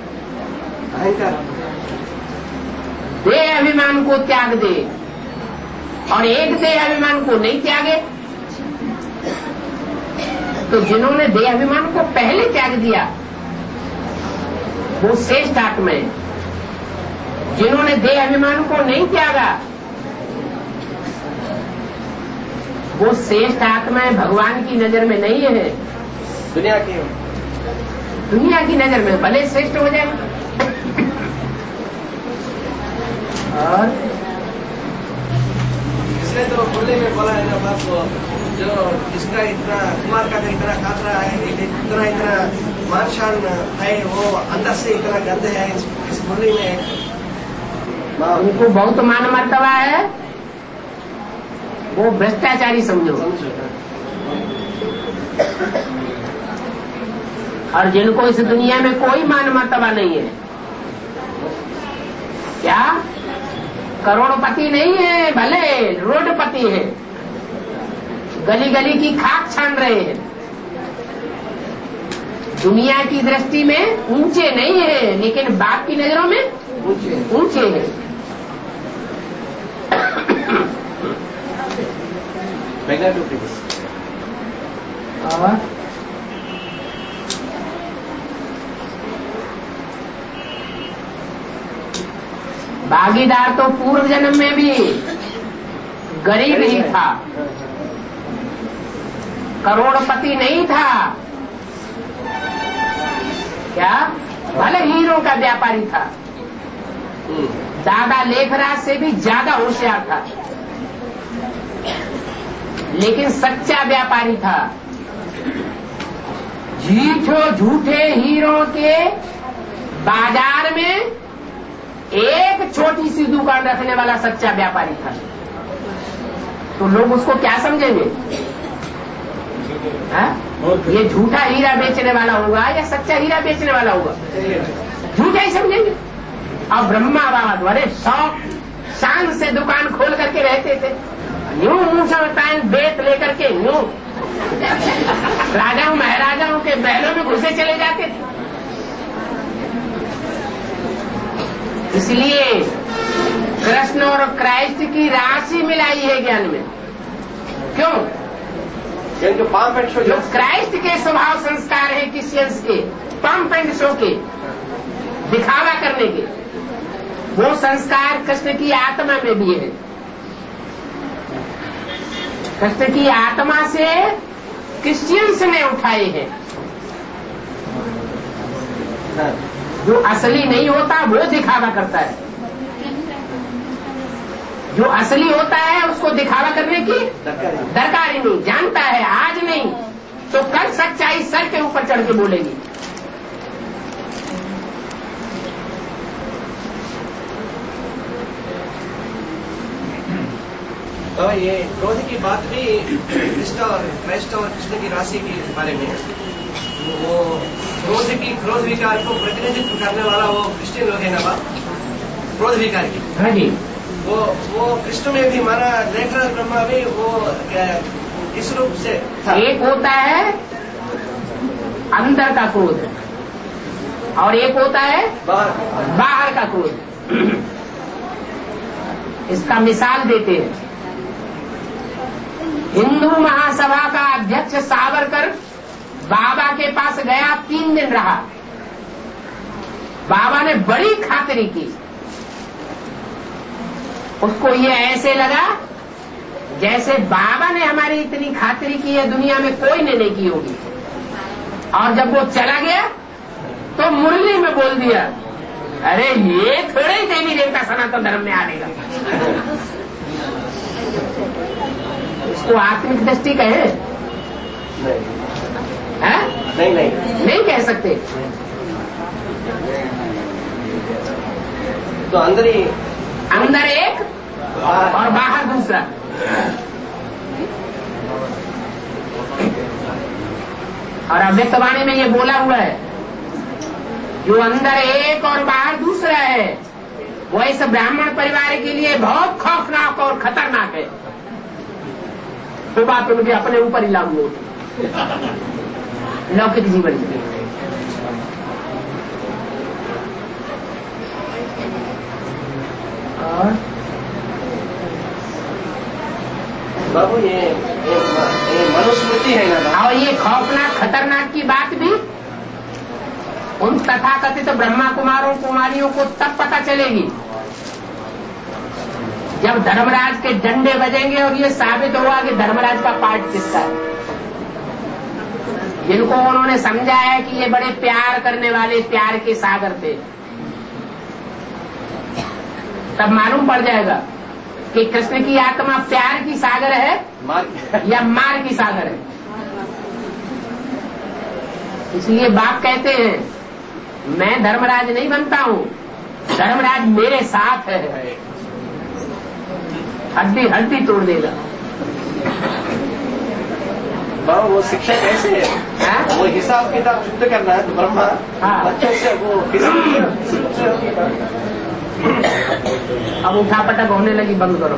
देह अभिमान को त्याग दे, और एक देह अभिमान को नहीं त्यागे। तो जिन्होंने देह अभिमान को पहले त्याग दिया वो श्रेष्ठ आत्मा है। जिन्होंने देह अभिमान को नहीं त्यागा वो श्रेष्ठ आत्मा है, भगवान की नजर में नहीं है, दुनिया की दुनिया की नजर में भले श्रेष्ठ हो जाए। और इसलिए तो खुले में बोला है ना बाप को, जो इसका इतना कुमार का इतना खातरा है, इतना इतना मान शान है, वो अंदर से इतना गंद है इस, इस मुरली में। उनको बहुत मान मर्तबा है, वो भ्रष्टाचारी समझो। और जिनको इस दुनिया में कोई मान मर्तबा नहीं है, क्या करोड़पति नहीं है, भले रोडपति है, गली गली की खाक छान रहे हैं, दुनिया की दृष्टि में ऊंचे नहीं है, लेकिन बाप की नजरों में ऊंचे हैं। और भागीदार तो पूर्व जन्म में भी गरीब ही था, करोड़पति नहीं था, क्या भले हीरों का व्यापारी था, दादा लेखराज से भी ज्यादा होशियार था, लेकिन सच्चा व्यापारी था। झूठो झूठे हीरों के बाजार में एक छोटी सी दुकान रखने वाला सच्चा व्यापारी था। तो लोग उसको क्या समझेंगे? हा? ये झूठा हीरा बेचने वाला होगा या सच्चा हीरा बेचने वाला होगा? झूठा ही समझेंगे। अब ब्रह्मा बाबा द्वारे शौक शान से दुकान खोल करके रहते थे, यूं मूसा पैन बेत लेकर के यूं राजाओं महाराजाओं के महलों में घुसे चले जाते थे। इसलिए कृष्ण और क्राइस्ट की राशि मिलाई है ज्ञान में। क्यों? जो पंप एंड शो, जो क्राइस्ट के स्वभाव संस्कार है क्रिश्चियंस के, पंप एंड शो के, दिखावा करने के, वो संस्कार कृष्ण की आत्मा में भी है। कृष्ण की आत्मा से क्रिश्चियंस ने उठाए हैं। जो असली नहीं होता वो दिखावा करता है, जो असली होता है उसको दिखावा करने की दरकार ही नहीं। जानता है आज नहीं तो कल सच्चाई सर के ऊपर चढ़ के बोलेगी। तो ये क्रोध की बात भी कृष्ण और क्राइस्ट और कृष्ण की राशि के बारे में। वो क्रोध की क्रोध विकार को प्रतिनिधित्व करने वाला वो क्रिश्चियन लोग है ना बाप, क्रोध विकार की। हाँ जी, वो वो कृष्ण में भी माना, लेखराज ब्रह्मा भी वो इस रूप से एक होता है अंदर का क्रोध और एक होता है बाहर बाहर का क्रोध। इसका मिसाल देते हैं। हिंदू महासभा का अध्यक्ष सावरकर बाबा के पास गया, तीन दिन रहा। बाबा ने बड़ी खातिरी की। उसको ये ऐसे लगा जैसे बाबा ने हमारी इतनी खातिरी की है दुनिया में कोई ने नहीं की होगी। और जब वो चला गया तो मुरली में बोल दिया, अरे ये थोड़े ही देवी देवता सनातन धर्म में आनेगा। इसको आत्मिक दृष्टि कहे? नहीं है? नहीं नहीं नहीं कह सकते। तो अंदर ही अंदर एक और बाहर दूसरा। और अव्यक्तवाणी में ये बोला हुआ है, जो अंदर एक और बाहर दूसरा है वो इस ब्राह्मण परिवार के लिए बहुत खौफनाक और खतरनाक है। वो बात उनके अपने ऊपर ही लागू होती लौकिक जीवन में। और बाबू ये ये, ये मनुस्मृति है ना। और ये खौफनाक खतरनाक की बात भी उन तथाकथित ब्रह्मा कुमारों कुमारियों को तब पता चलेगी जब धर्मराज के डंडे बजेंगे और ये साबित होगा कि धर्मराज का पार्ट किसका है। जिनको उन्होंने समझा है कि ये बड़े प्यार करने वाले प्यार के सागर थे, तब मालूम पड़ जाएगा कि कृष्ण की आत्मा प्यार की सागर है मार या मार की सागर है। इसलिए बाप कहते हैं, मैं धर्मराज नहीं बनता हूं, धर्मराज मेरे साथ है, हड्डी हड्डी तोड़ देगा। बाबू वो शिक्षा कैसे है? हाँ? वो हिसाब किताब शुद्ध करना है तो ब्रह्मा हाँ। बच्चों से वो किसी अब उठा पटक होने लगी, बंद करो।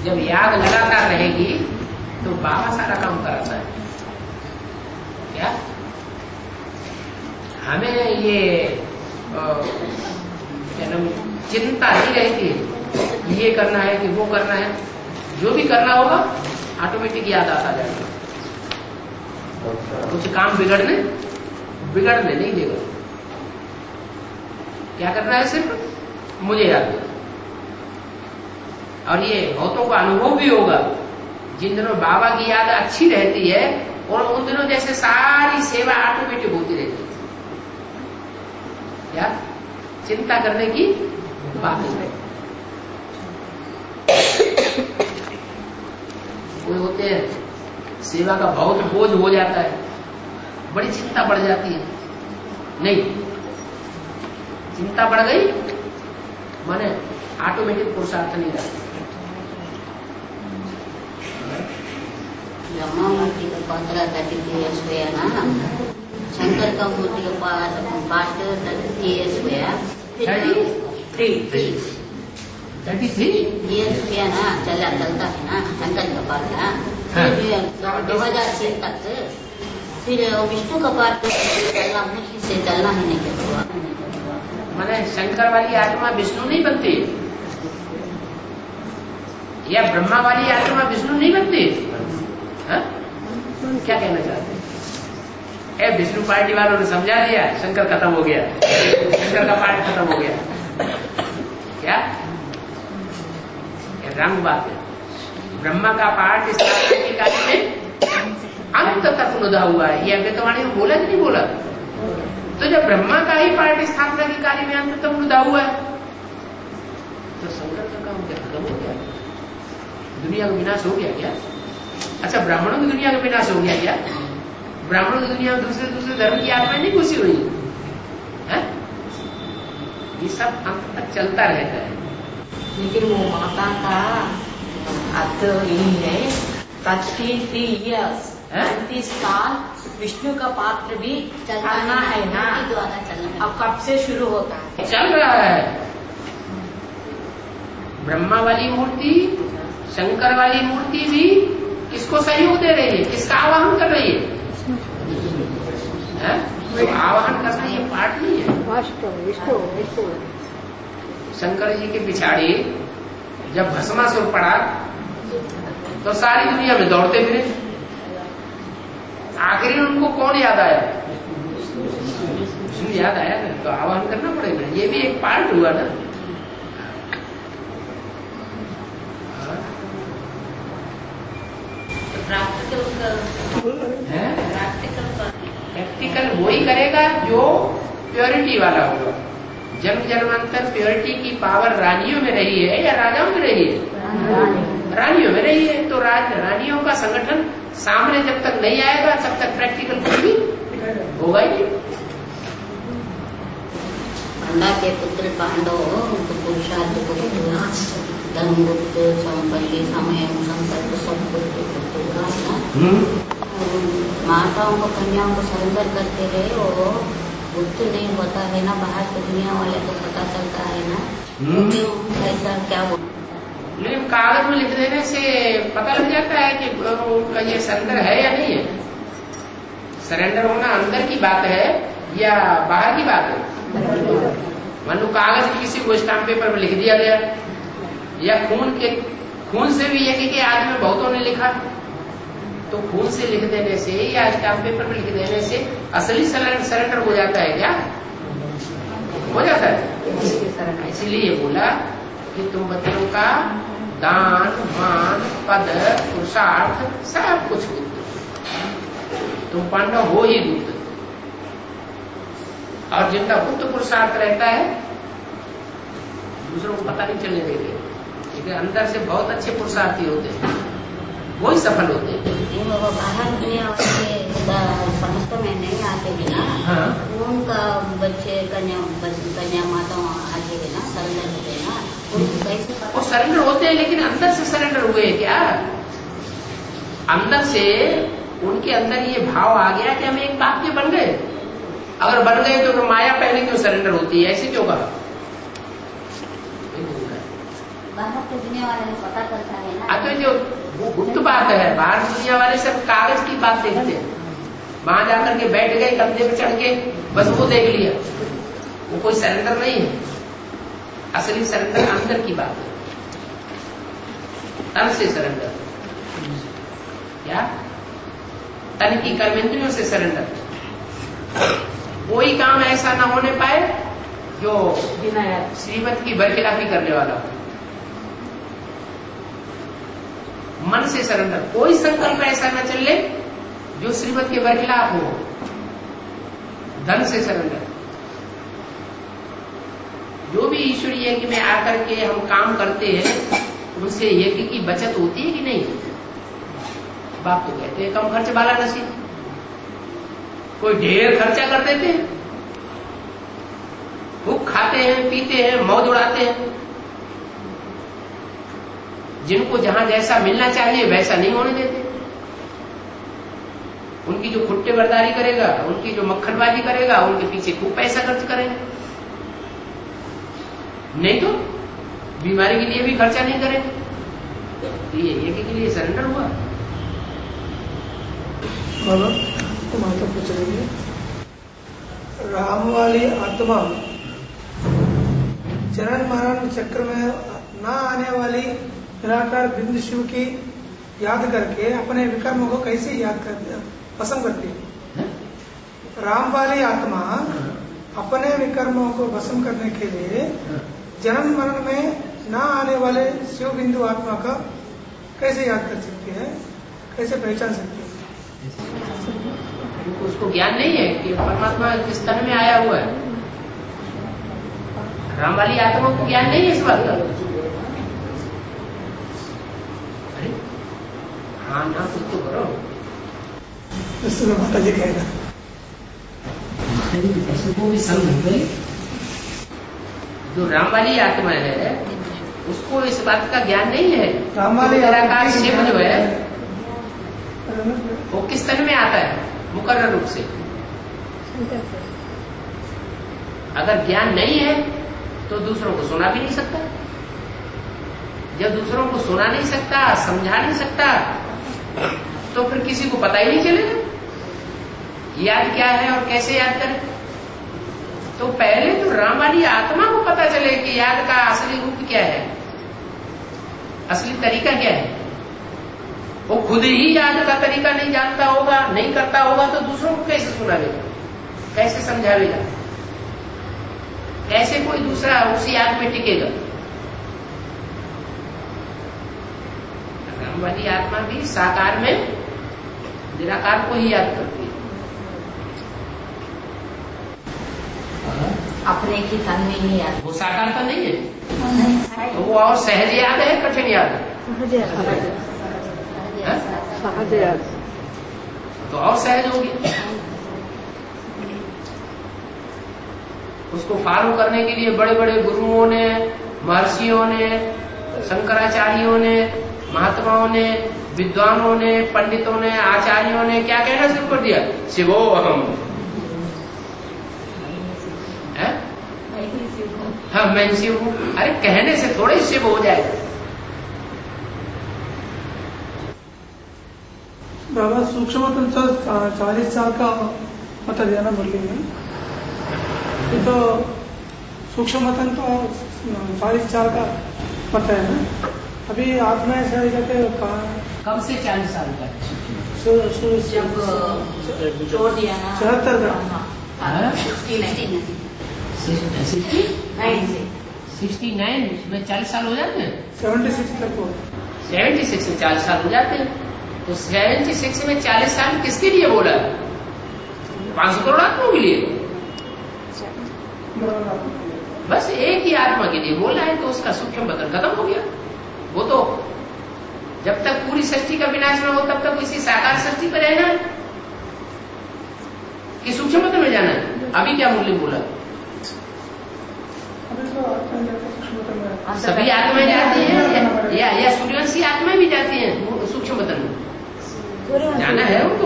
जब याद लगातार रहेगी तो बाबा सारा काम कराता है। क्या हमें ये क्या नाम चिंता नहीं रहती है, ये करना है कि वो करना है, जो भी करना होगा ऑटोमेटिक याद आता जाएगा। कुछ काम बिगड़ने बिगड़ने नहीं देगा। क्या करना है, सिर्फ मुझे याद है। और ये बहुतों का अनुभव भी होगा, जिन दिनों बाबा की याद अच्छी रहती है और उन दिनों जैसे सारी सेवा ऑटोमेटिक होती रहती है। क्या चिंता करने की बात नहीं। कोई होते हैं सेवा का बहुत बोझ हो जाता है, बड़ी चिंता बढ़ जाती है। नहीं, चिंता बढ़ गई माने ऑटोमेटिक पुरुषार्थ नहीं रहता। ब्रह्मा मूर्ति का पात्र थर्टी इयर्स हुआ ना, शंकर का मूर्ति का पाठ थर्टी इयर्स हुआ, thirty three thirty three years हुआ ना, चला चलता है ना शंकर का पाठ ना, दो हजार तीन तक। फिर विष्णु का पाठ चलना मुश्किल से चलना ही नहीं हुआ। माने शंकर वाली आत्मा विष्णु नहीं बनती, या ब्रह्मा वाली आत्मा विष्णु नहीं बनती। हा? क्या कहना चाहते हैं? ए विष्णु पार्टी वालों ने समझा दिया, शंकर खत्म हो गया, शंकर का पाठ खत्म हो गया। क्या ये रंग बात है। ब्रह्मा का पाठ स्थापना के कार्य में अंत तक मुदा हुआ है। ये अमृतवाणी में बोला कि नहीं बोला? तो जब ब्रह्मा का ही पाठ स्थापना के कार्य में अंत तक मुदा हुआ है तो शंकर का काम क्या खत्म हो गया? दुनिया का विनाश हो गया क्या? अच्छा, ब्राह्मणों की दुनिया का विनाश हो गया क्या? ब्राह्मणों की दुनिया में दूसरे दूसरे धर्म की आत्माएं नहीं घुसी हुई है? ये सब अंत तक चलता रहता है। लेकिन वो माता का अर्थ यही है, थर्टी थ्री इयर्स पैंतीस साल विष्णु का पात्र भी चलना है ना। अब कब से शुरू होता है? चल रहा है। ब्रह्मा वाली मूर्ति, शंकर वाली मूर्ति भी किसको सहयोग दे रही है? किसका आवाहन कर रही है? है? तो आवाहन करना ये पाठ नहीं है। शंकर जी के पिछाड़ी जब भस्मासुर पड़ा तो सारी दुनिया में दौड़ते फिरे। आखिरी उनको कौन याद आया? विष्णु याद आया ना, तो आवाहन करना पड़ेगा। ये भी एक पार्ट हुआ ना। प्रैक्टिकल वही करेगा जो प्योरिटी वाला होगा। जन्म जन्मांतर प्योरिटी की पावर रानियों में रही है या राजाओं में रही है? रानियों में रही है। तो राज रानियों का संगठन सामने जब तक नहीं आएगा तब तक प्रैक्टिकल कुछ भी होगा ही नहीं। पांडा के पुत्र पांडव उनको पुरुषार्थ को धर्मगुप्त संपल्ली समय संकल्प सब कुछ माताओं को कन्याओं को सरेंडर करते रहे। वो गुप्त नहीं होता है ना, बाहर की दुनिया वाले को पता चलता है ना। ऐसा क्या बोल, लेकिन कागज में लिख देने से पता लग जाता है कि उनका ये सरेंडर है या नहीं है। सरेंडर होना अंदर की बात है या बाहर की बात है? मान लो कागज किसी को स्टाम्प पेपर में लिख दिया गया, या खून के खून से भी ये कि आज में बहुतों ने लिखा, तो खून से लिख देने से या स्टाम्प पेपर में लिख देने से असली सरेंडर हो जाता है क्या? हो जाता है। इसीलिए बोला कि तुम बच्चों का दान मान पद पुरुषार्थ सब कुछ गुप्त, तुम पांडव हो ही गुप्त। और जिनका गुप्त पुरुषार्थ रहता है दूसरों को पता नहीं चलने देंगे, लेकिन अंदर से बहुत अच्छे पुरुषार्थी होते हैं, वही सफल होते हैं। वो बाहर दुनिया वाले समस्त में नहीं आते हैं ना। हाँ। उनका बच्चे कन्या कन्या माता आते हैं ना, सरेंडर होते हैं ना। कैसे वो सरेंडर होते हैं, लेकिन अंदर से सरेंडर हुए क्या? अंदर से उनके अंदर ये भाव आ गया कि हम एक बात के बन गए। अगर बन गए तो माया पहले क्यों सरेंडर होती है? ऐसे क्यों कहा? बाहर की दुनिया वाले को पता चलता है ना। जो गुप्त बात है, बाहर दुनिया वाले सब कागज की बात देखते हैं, वहां जाकर के बैठ गए कंधे पे चढ़ के बस वो देख लिया, वो कोई सरेंडर नहीं है। असली सरेंडर अंदर की बात है, तन से सरेंडर, क्या तन की कर्मेंद्रियों से सरेंडर। कोई काम ऐसा ना होने पाए जो श्रीमत की बरखिलाफी करने वाला हो। मन से सरेंडर, कोई संकल्प ऐसा न चले जो श्रीमत के बरखिलाफ हो। धन से सरेंडर, जो भी ईश्वरीय यज्ञ में आकर के हम काम करते हैं उनसे यज्ञ की बचत होती है कि नहीं? बाप तो कहते हैं कम खर्च वाला नसीब, कोई ढेर खर्चा कर देते हैं, खूब खाते हैं, पीते हैं, मौज उड़ाते हैं। जिनको जहां जैसा मिलना चाहिए वैसा नहीं होने देते। उनकी जो खुट्टे बर्दारी करेगा, उनकी जो मक्खनबाजी करेगा, उनके पीछे खूब पैसा खर्च करेंगे। नहीं तो बीमारी के लिए भी खर्चा नहीं करेंगे। ये यज्ञ के लिए सरेंडर हुआ। बाबा तो माता पूछ रही है, राम वाली आत्मा जनन मरण चक्र में न आने वाली निराकार बिंदु शिव की याद करके अपने विकर्मों को कैसे याद करते पसंद करती है? राम वाली आत्मा अपने विकर्मों को भस्म करने के लिए जन्म मरण में न आने वाले शिव बिंदु आत्मा का कैसे याद कर सकती है, कैसे पहचान सकती है? उसको ज्ञान नहीं है कि परमात्मा किस तन में आया हुआ है। राम वाली आत्मा को ज्ञान नहीं है इस बात का। अरे हाँ ना, कुछ तो करो। इसमें माता जी कहेगा वो भी समझ। जो राम वाली आत्मा है उसको इस बात का ज्ञान नहीं है। राम वाली निराकार शिव जो है वो किस तन में आता है मुकर्रर रूप से। अगर ज्ञान नहीं है तो दूसरों को सुना भी नहीं सकता। जब दूसरों को सुना नहीं सकता, समझा नहीं सकता, तो फिर किसी को पता ही नहीं चलेगा याद क्या है और कैसे याद करें। तो पहले तो राम वाली आत्मा को पता चले कि याद का असली रूप क्या है, असली तरीका क्या है। वो खुद ही याद का तरीका नहीं जानता होगा, नहीं करता होगा, तो दूसरों को कैसे सुनावेगा, कैसे समझावेगा, कैसे कोई दूसरा उस याद में टिकेगा। राम वाली आत्मा भी साकार में निराकार को ही याद करती है। अपने की तन में ही याद, वो साकार तो नहीं है, तो वो और सहज याद है, कठिन याद है। तो और सहज होगी। उसको फॉलो करने के लिए बड़े बड़े गुरुओं ने, महर्षियों ने, शंकराचार्यों ने, महात्माओं ने, विद्वानों ने, पंडितों ने, आचार्यों ने क्या कहना शुरू कर दिया? शिवो अहम। हाँ मैं शिव हूं। अरे कहने से थोड़े शिव हो जाए। बाबा सूक्ष्म तो चालीस साल का मत दिया ना मुरली में, तो सूक्ष्म मतन तो चालीस साल का मत है ना। अभी आत्मा ऐसा जाके कब से चालीस साल का? जब छोड़ दिया ना चौहत्तर का सिक्सटी नाइन में चालीस साल हो जाते हैं। सेवेंटी सिक्स तक हो सेवेंटी सिक्स में चालीस साल हो जाते हैं। तो सेवेंटी सिक्स में चालीस साल किसके लिए बोला? पांच सौ करोड़ आत्माओं के लिए। बस एक ही आत्मा के लिए बोला है, तो उसका सूक्ष्म बदन खत्म हो गया। वो तो जब तक पूरी सृष्टि का विनाश न हो तब तक इसी साकार सृष्टि पर रहना है कि सूक्ष्म बदन में जाना है। अभी क्या मूल्य बोला? सभी आत्माएं जाती हैं या, या सूर्यवंशी आत्माएं भी जाती हैं सूक्ष्म बदन में। जाना है उनको।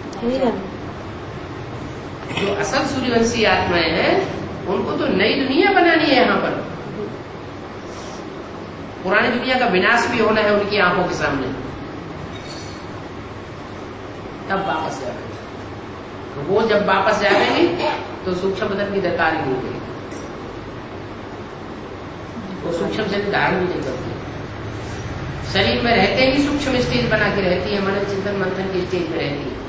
जो असल सूर्यवंशी आत्माएं हैं उनको तो नई दुनिया बनानी है यहाँ पर। पुरानी दुनिया का विनाश भी होना है उनकी आंखों के सामने, तब वापस जाएंगे। तो वो जब वापस जाएंगे तो सूक्ष्म बदन की दरकार ही नहीं होगी, वो सूक्ष्म शरीर धारण भी नहीं करती। शरीर में रहते ही सूक्ष्म स्टेज बना के रहती है, मनन चिंतन मंथन की स्टेज में रहती है।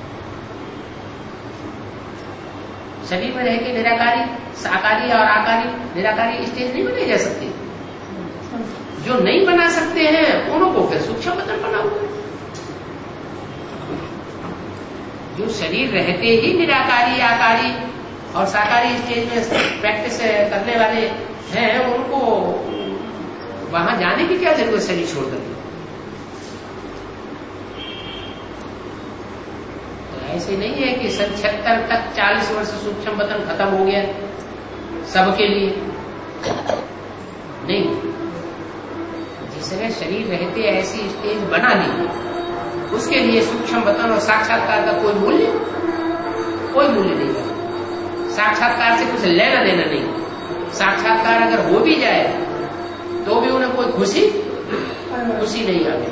शरीर में रह के निराकारी, साकारी और आकारी निराकारी स्टेज नहीं बनाई जा सकती। जो नहीं बना सकते हैं उनको फिर सूक्ष्म बदन बनाओगे। जो शरीर रहते ही निराकारी, आकारी और साकारी स्टेज में प्रैक्टिस करने वाले हैं, उनको वहां जाने की क्या जरूरत शरीर छोड़ करके। तो ऐसे नहीं है कि सन छिहत्तर तक चालीस वर्ष सूक्ष्म बदन खत्म हो गया सबके लिए, नहीं। जिसने शरीर रहते ऐसी स्टेज बना ली, उसके लिए सूक्ष्म बदन और साक्षात्कार का कोई मूल्य कोई मूल्य नहीं है। साक्षात्कार से कुछ लेना देना नहीं। साक्षात्कार अगर हो भी जाए तो भी उन्हें कोई खुशी खुशी नहीं आती।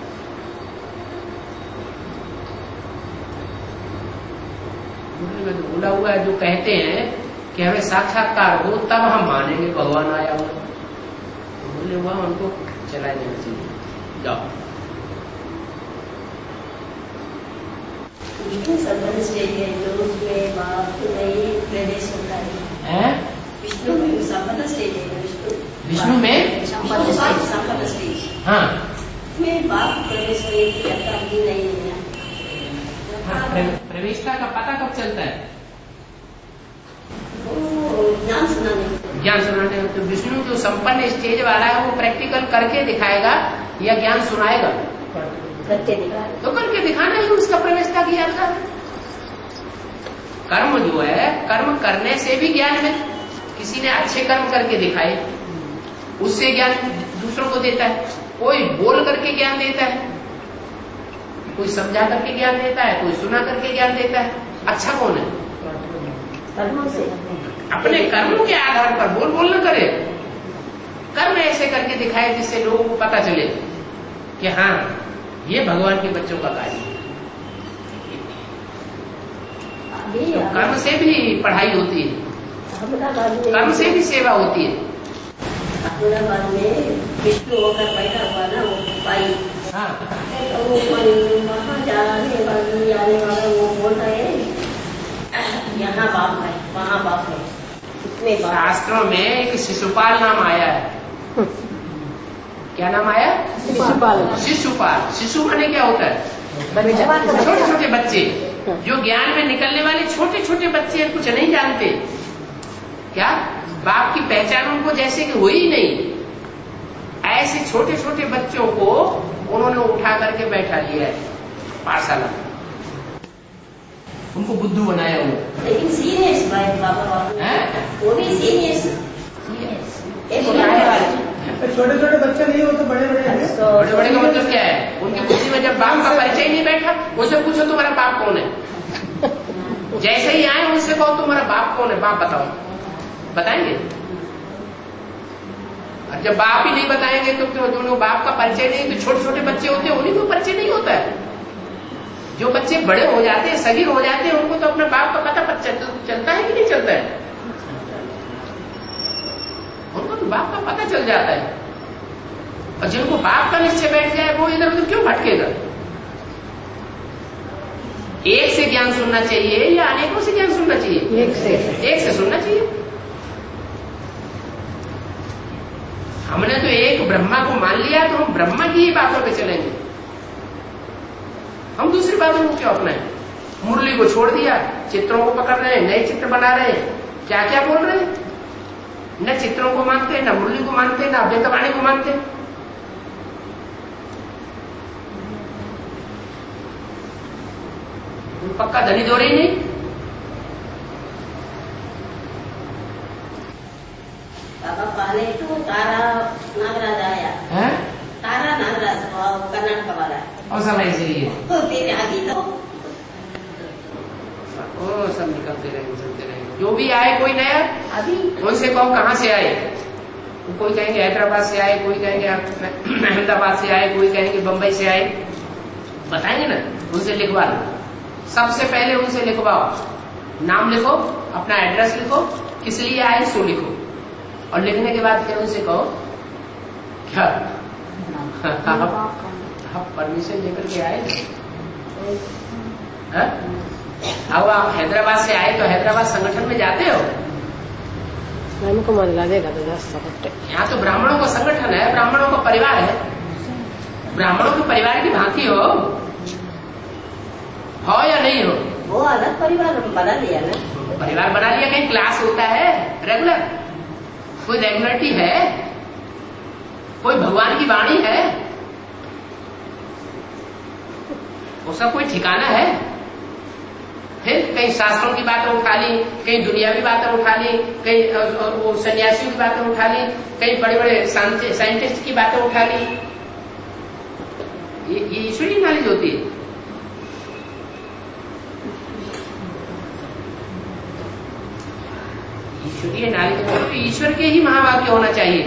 में तो भूला हुआ है जो कहते हैं कि हमें साक्षात्कार हो तब हम मानेंगे भगवान आया हुआ। तो बोले हुआ उनको चला देना चाहिए, जाओ। विष्णु संबंध स्टेज है जो उसमें बाप नहीं प्रवेश होता है। विष्णु में संबंध स्टेज है, विष्णु विष्णु में संबंध स्टेज, संबंध स्टेज हाँ में बाप प्रवेश होने की करता भी नहीं है। हाँ, प्रवेशता का पता कब चलता है? ज्ञान सुनाने ज्ञान सुनाने तो विष्णु जो संपन्न स्टेज वाला है वो प्रैक्टिकल करके दिखाएगा या ज्ञान सुनाएगा? करके दिखाएगा। तो करके दिखाना ही उसका प्रवेशता की अर्थ है। कर्म जो है, कर्म करने से भी ज्ञान है। किसी ने अच्छे कर्म करके दिखाए, उससे ज्ञान दूसरों को देता है। कोई बोल करके ज्ञान देता है, कोई समझा करके ज्ञान देता है, कोई सुना करके ज्ञान देता है। अच्छा कौन है? कर्मों से, अपने कर्मों के आधार पर बोल बोल न करे, कर्म ऐसे करके दिखाए जिससे लोगों को पता चले कि हाँ ये भगवान के बच्चों का कार्य है। तो कर्म से भी पढ़ाई होती है, कर्म से भी सेवा होती है। अहमदाबाद में विष्णु होकर बैठा हुआ ना वो भाई, हाँ तो वो वहाँ जाने वाली आने वाला वो बोल रहे हैं यहाँ बाप है वहाँ बाप है। इतने शास्त्रों में एक शिशुपाल नाम आया है। क्या नाम आया? शिशुपाल। शिशुपाल। शिशु माने क्या होता है? छोटे छोटे बच्चे, जो ज्ञान में निकलने वाले छोटे छोटे बच्चे कुछ नहीं जानते। क्या बाप की पहचान उनको जैसे कि हुई ही नहीं। ऐसे छोटे छोटे बच्चों को उन्होंने उठा करके बैठा लिया है पाठशाला, उनको बुद्धू बनाया हुआ। लेकिन सीरियस बाबा वो भी सीरियस। छोटे छोटे बच्चे नहीं हो तो बड़े बड़े हैं। बड़े बड़े का मतलब क्या है? उनकी बुद्धि में जब बाप का परिचय नहीं बैठा, उनसे पूछो तुम्हारा बाप कौन है। जैसे ही आए उनसे कहो तुम्हारा बाप कौन है, बाप बताओ, बताएंगे? और जब बाप ही नहीं बताएंगे तो क्यों? जो बाप का परिचय नहीं, तो छोटे छोटे बच्चे होते हैं उन्हीं को परिचय नहीं होता है। जो बच्चे बड़े हो जाते हैं, सगीर हो जाते हैं, उनको तो अपने बाप का पता चलता है कि नहीं चलता है? उनको तो बाप का पता चल जाता है। और जिनको बाप का निश्चय बैठ जाए वो इधर उधर क्यों भटकेगा? एक से ज्ञान सुनना चाहिए या अनेकों से ज्ञान सुनना चाहिए? एक से एक से सुनना चाहिए। हमने तो एक ब्रह्मा को मान लिया तो हम ब्रह्मा की ही बातों पे चलेंगे, हम दूसरी बातों को क्यों अपनाएं? मुरली को छोड़ दिया, चित्रों को पकड़ रहे हैं, नए चित्र बना रहे हैं, क्या क्या बोल रहे हैं। न चित्रों को मानते, न मुरली को मानते, न अभ्यंतवाणी को मानते। पक्का धनी दो रही नहीं। पापा पहले तो तारा नागराज आया है? तारा नागराज कर्नाटक वाला और सब ऐसे ही है। तो फिर आगे तो ओ सब निकलते रहेंगे, चलते रहेंगे। जो भी आए कोई नया, अभी उनसे कहो कहां से आए, कोई कहेंगे हैदराबाद से आए, कोई कहेंगे अहमदाबाद से आए, कोई कहेंगे बंबई से आए, बताएंगे ना, उनसे लिखवा लो। सबसे पहले उनसे लिखवाओ, नाम लिखो, अपना एड्रेस लिखो, किस लिए आए सो लिखो, और लिखने के बाद फिर उनसे कहो क्या आप परमिशन लेकर के आए, अब आप हैदराबाद से आए तो हैदराबाद संगठन में जाते हो? को मन लगेगा तो दस यहाँ तो ब्राह्मणों का संगठन है, ब्राह्मणों का परिवार है, ब्राह्मणों के परिवार की भांति हो हो या नहीं हो? वो अलग परिवार बना लिया ना, परिवार बना लिया। कहीं क्लास होता है रेगुलर, कोई रेगुलरिटी है, कोई भगवान की वाणी है, उसका कोई ठिकाना है? फिर कहीं शास्त्रों की बातें उठा ली, कहीं दुनियावी बातें उठा ली, कहीं वो सन्यासियों की बातें उठा ली, कहीं बड़े बड़े साइंटिस्ट की बातें उठा ली। ये, ये ईश्वरीय नॉलेज होती है। ईश्वरीय नॉलेज तो ईश्वर के ही महावाक्य होना चाहिए।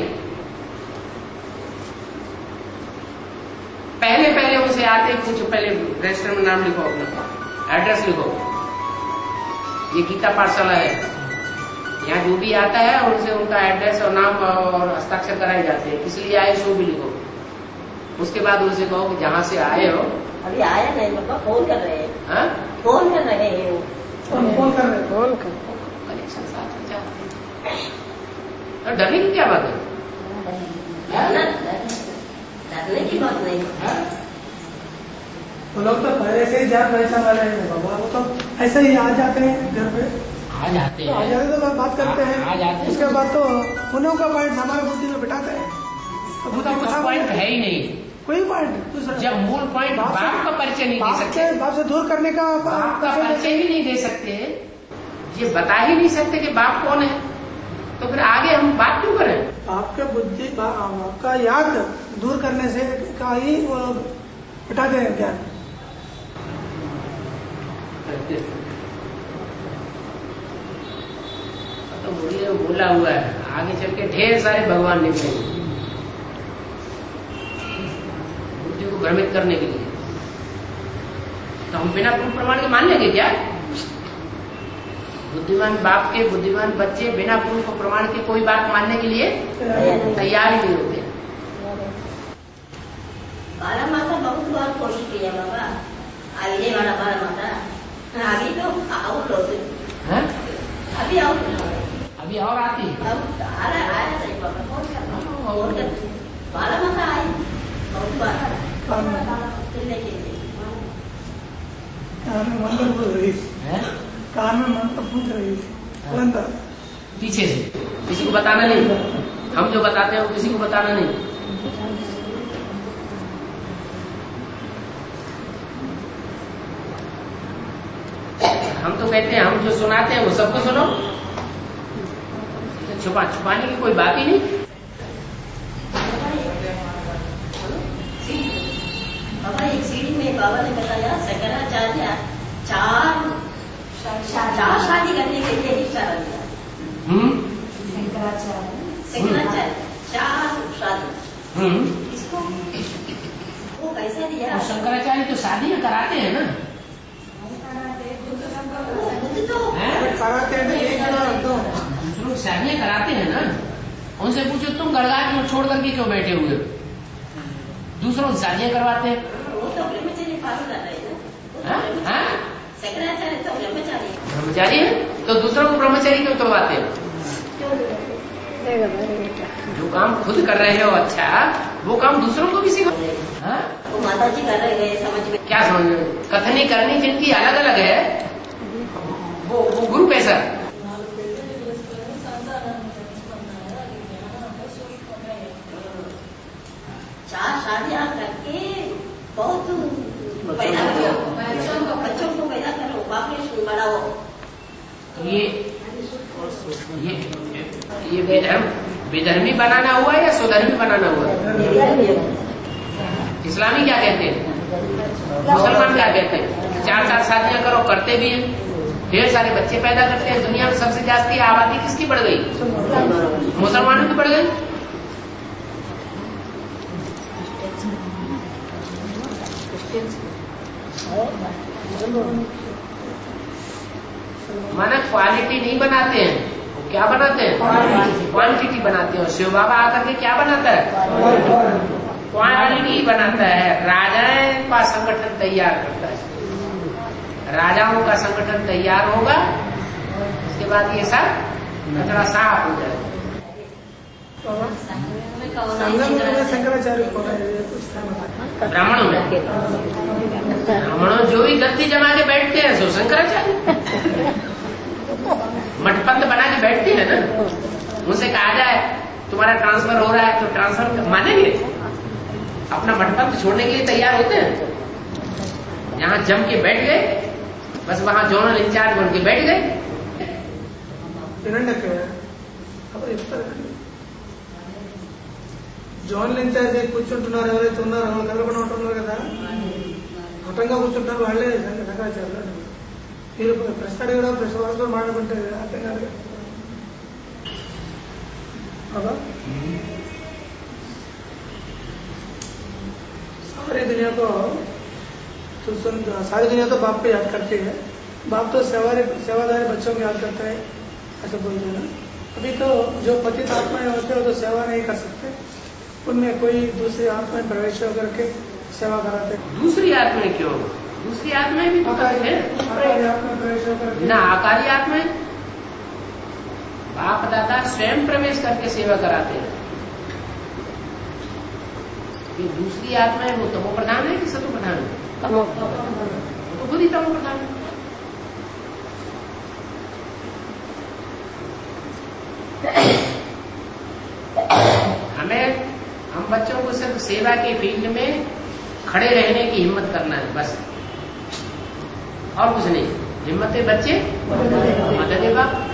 पहले पहले उनसे आते कुछ पहले रजिस्टर में नाम लिखो, अपना एड्रेस लिखो, ये गीता पाठशाला है, यहाँ जो भी आता है उनसे उनका एड्रेस और नाम और हस्ताक्षर कराए जाते हैं, इसलिए आए सो भी लिखो। उसके बाद उनसे कहो कि जहाँ से आए हो। अभी आया नहीं, मतलब फोन कर रहे हैं। हाँ? फोन कर रहे हैं वो, फोन कर रहे हैं, फोन कर कनेक्शन साथ में जाते हैं। डरने की क्या बात है? डरने की बात नहीं है। वो लोग तो पहले से ही जान पहचान वाले हैं बाबा, वो तो ऐसे ही आ जाते हैं घर पे, आ जाते हैं, आ जाते तो बात करते हैं, आ जाते हैं। उसके बाद तो उन्हों का पॉइंट हमारे बुद्धि में बिठाते हैं, तो कुछ पॉइंट है ही नहीं, कोई पॉइंट दूसरा। जब मूल पॉइंट बाप का परिचय नहीं दे सकते, बाप से दूर करने का बाप का परिचय ही नहीं दे सकते, ये बता ही नहीं सकते कि बाप कौन है, तो फिर आगे हम बात क्यों करें? आपके बुद्धि आपका याद दूर करने से का ही वो बिठाते हैं ज्ञान। तो बोलिए बोला हुआ है, आगे चल के ढेर सारे भगवान निकलेंगे बुद्धि को भ्रमित करने के लिए। तो हम बिना प्रूफ प्रमाण के मान लेंगे क्या? बुद्धिमान बाप के बुद्धिमान बच्चे बिना प्रूफ प्रमाण के कोई बात मानने के लिए तैयार ही नहीं होते। बाला माता बहुत बार कोशिश किया बाबा, आगे वाला बाला माता अभी तो और लोग अभी और अभी और आती अब आ रहा आया नहीं बाबा, फोन कर और बाला माता आई बहुत बार चलने के लिए। कान में मंत्र पूछ रही है, कान में मंत्र पूछ रही थी पीछे से, किसी को बताना नहीं, हम जो बताते हैं वो किसी को बताना नहीं। हम तो कहते हैं हम जो सुनाते हैं वो सबको सुनो, छुपा छुपाने की कोई बात ही नहीं। बाबा एक सीढ़ी में बाबा ने बताया शंकराचार्य चार चार शादी करने के लिए इशारा दिया। हम्म शंकराचार्य चार शादी हम्म इसको वो कैसे दिया? शंकराचार्य तो शादी कराते हैं ना, तो कराते हैं तो लोग शादियां कराते हैं ना। उनसे पूछो तुम गड़गाट में छोड़ करके क्यों बैठे हुए? दूसरों से शादियां करवाते हैं। वो तो ब्रह्मचारी पालन कर रहे हैं ना, शंकराचार्य तो ब्रह्मचारी ब्रह्मचारी है, तो दूसरों को ब्रह्मचारी क्यों करवाते हैं? जो काम खुद कर रहे हो अच्छा, वो काम दूसरों को भी सिखाओ। वो माता जी कर रहे हैं, समझ में क्या समझ में? कथनी करनी जिनकी अलग अलग है, वो वो गुरु कैसा? चार शादियां करके बहुत पैदा करो, बच्चों को पैदा करो, बाकी बढ़ाओ। तो ये ये ये बेधर्म बेधर्मी बनाना हुआ या स्वधर्मी बनाना हुआ? इस्लामी क्या कहते हैं, मुसलमान क्या कहते हैं? चार चार शादियां करो, करते भी हैं, ढेर सारे बच्चे पैदा करते हैं। दुनिया में सबसे जास्ती आबादी किसकी बढ़ गई? मुसलमानों की बढ़ गई। माना क्वालिटी नहीं बनाते हैं, वो क्या बनाते हैं? क्वांटिटी बनाते हैं। शिव बाबा आकर के क्या बनाता है? क्वालिटी बनाता है। राजाओं का संगठन तैयार करता है। राजाओं का संगठन तैयार होगा, उसके बाद ये सब कचरा साफ हो जाएगा। संगम में शंकराचार्य ब्राह्मणों में ब्राह्मणों जो भी गद्दी जमा के बैठते हैं सो शंकराचार्य मठपंथ बना के बैठते हैं ना। उनसे कहा जाए तुम्हारा ट्रांसफर हो रहा है तो ट्रांसफर मानेंगे? अपना मठपंथ छोड़ने के लिए तैयार होते हैं। यहां जम के बैठ गए, बस वहां जोनल इंचार्ज बन के बैठ गए। జోన్ ఇన్ఛార్జ్ కూర్చుంటున్నారు, ఎవరైతే ఉన్నారో కదలకుండా ఉంటున్నారు కదా, హఠంగా కూర్చుంటారు వాళ్ళే శంకరాచార్యులు. మీరు ప్రశ్న అడిగడం ప్రశ్న వాళ్ళతో మాట్లాడుకుంటే అర్థం కాదు కదా. सारी दुनिया को सारी दुनिया तो बाप को याद करती है, बाप तो सेवादारी सेवादारी बच्चों को याद करता है, ऐसा बोलते हैं ना. अभी तो जो पतित आत्माएं होते हैं वो तो सेवा नहीं कर सकते, उनमें कोई दूसरी आत्माएं प्रवेश करके सेवा कराते. दूसरी आत्माएं क्यों? दूसरी आत्माएं भी तो है ना, आकारी आत्माएं बाप दादा स्वयं प्रवेश करके सेवा कराते हैं. ये दूसरी आत्माएं वो तमो प्रधान है कि सतो प्रधान है? तो खुद ही तमो प्रधान है. हमें हम बच्चों को सिर्फ सेवा के फील्ड में खड़े रहने की हिम्मत करना है, बस और कुछ नहीं. हिम्मत है बच्चे मदद है बाप.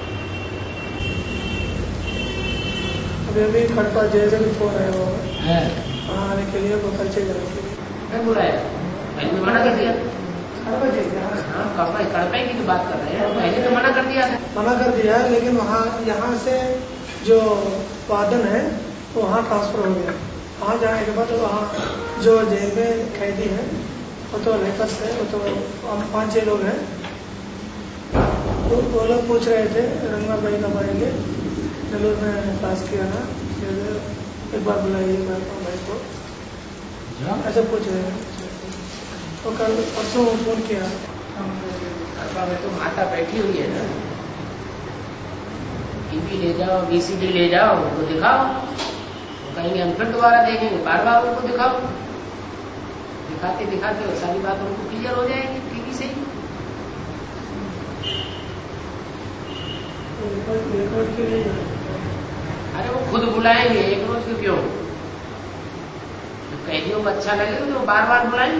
अभी अभी खड़पा जैसे भी फोन है वो आने के लिए वो परिचय करने के लिए मैं बुलाया, मैंने मना कर दिया. हाँ, कड़पे की तो बात कर रहे हैं, पहले तो मना कर दिया था. मना कर दिया, लेकिन वहाँ यहाँ से जो वादन है वो वहाँ ट्रांसफर हो गया. वहाँ जाने के बाद वहाँ जो जेल में कैदी है वो तो लेपर्स है, वो तो हम पाँच छह लोग हैं. तो वो लोग पूछ रहे थे रंगा भाई कब आएंगे, नेल्लूर में पास किया ना, एक बार बुलाइए भाई को, ऐसे पूछ रहे हैं. तो कल परसों फोन किया. में तो माता बैठी हुई है ना, टीवी ले जाओ, वीसीडी ले जाओ, उनको दिखाओ, वो कहेंगे हम फिर दोबारा देखेंगे, बार बार उनको दिखाओ. दिखाते दिखाते वो सारी बात उनको क्लियर हो जाएगी टीवी से ही. अरे वो खुद बुलाएंगे, एक रोज क्यों क्यों? तो कैदियों को अच्छा लगेगा तो बार बार बुलाएंगे.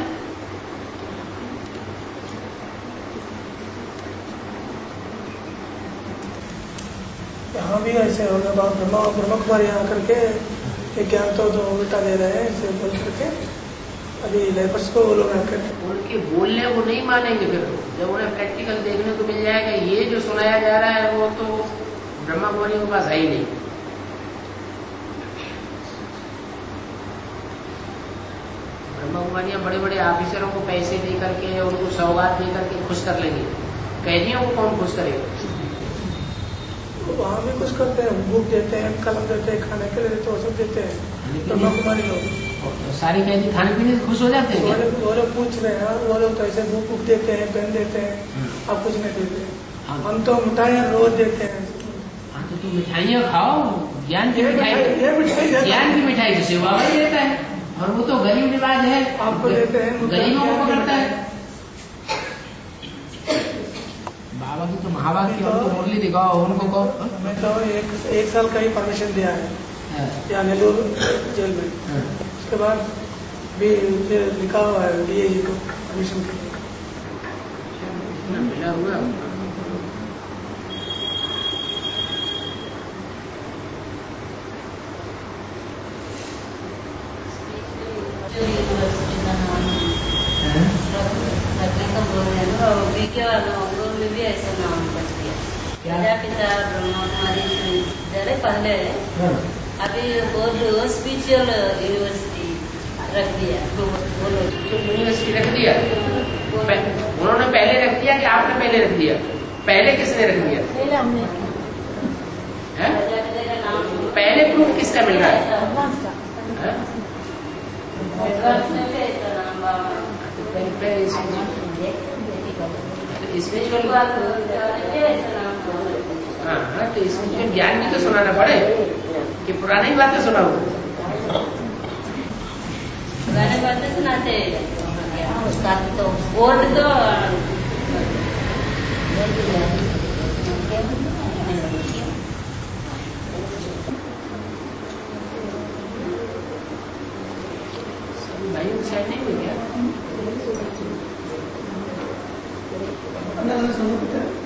यहाँ भी ऐसे हो गया. बात ब्रह्मा ब्रह्मा कुमारी यहाँ करके एक ज्ञान तो जो उल्टा दे रहे हैं ऐसे बोल करके अभी लेपर्स को वो लोग आकर उनके बोलने को नहीं मानेंगे. फिर जब उन्हें प्रैक्टिकल देखने को मिल जाएगा ये जो सुनाया जा रहा है वो तो ब्रह्मा कुमारियों के पास है ही नहीं. ब्रह्मा कुमारियां बड़े बड़े ऑफिसरों को पैसे दे करके, उनको सौगात दे करके खुश कर लेंगे. कैदियों को कौन खुश करेगा? वहाँ भी कुछ करते हैं, बुक देते हैं, कलम देते हैं, खाने के लिए देते हैं, सब देते हैं. ब्रह्मा कुमारी लोग तो सारे कैदी खाने पीने से खुश हो जाते हैं. वो लोग पूछ रहे हैं, वो लोग तो ऐसे बुक बुक देते हैं, पेन देते हैं, आप कुछ नहीं देते. हम तो मिठाइयाँ रोज देते हैं. हाँ तो तुम मिठाइयाँ खाओ, ज्ञान की मिठाई, ज्ञान की मिठाई तो सेवा ही देता है, और वो तो गरीब निवाज है, आपको देते हैं, गरीबों को पकड़ता है. बाबा की तो महाभारत की उनको मुरली दिखाओ, उनको कहो. मैं तो एक एक साल का ही परमिशन दिया है या नेल्लूर जेल में. उसके बाद भी लिखा हुआ है डी ए जी को परमिशन के लिए. मिला हुआ यूनिवर्सिटी का नाम रखने का बोल रहे हैं, और विज्ञा वालों में भी ऐसा नाम कर दिया. प्रजापिता ब्रह्मा कुमारी विश्वविद्यालय पहले, अभी बहुत स्पिरिचुअल यूनिवर्सिटी रख दिया तो बोलो यूनिवर्सिटी रख दिया। उन्होंने पहले रख दिया कि आपने पहले रख दिया? पहले किसने रख दिया? पहले हमने है? पहले प्रूफ किसका मिल रहा है? इसमें हाँ हाँ तो इसमें ज्ञान भी तो सुनाना पड़े कि पुरानी बातें सुनाओ। पुराने बातें सुनाते उसका तो वोट तो भाई शायद नहीं हो गया। समझ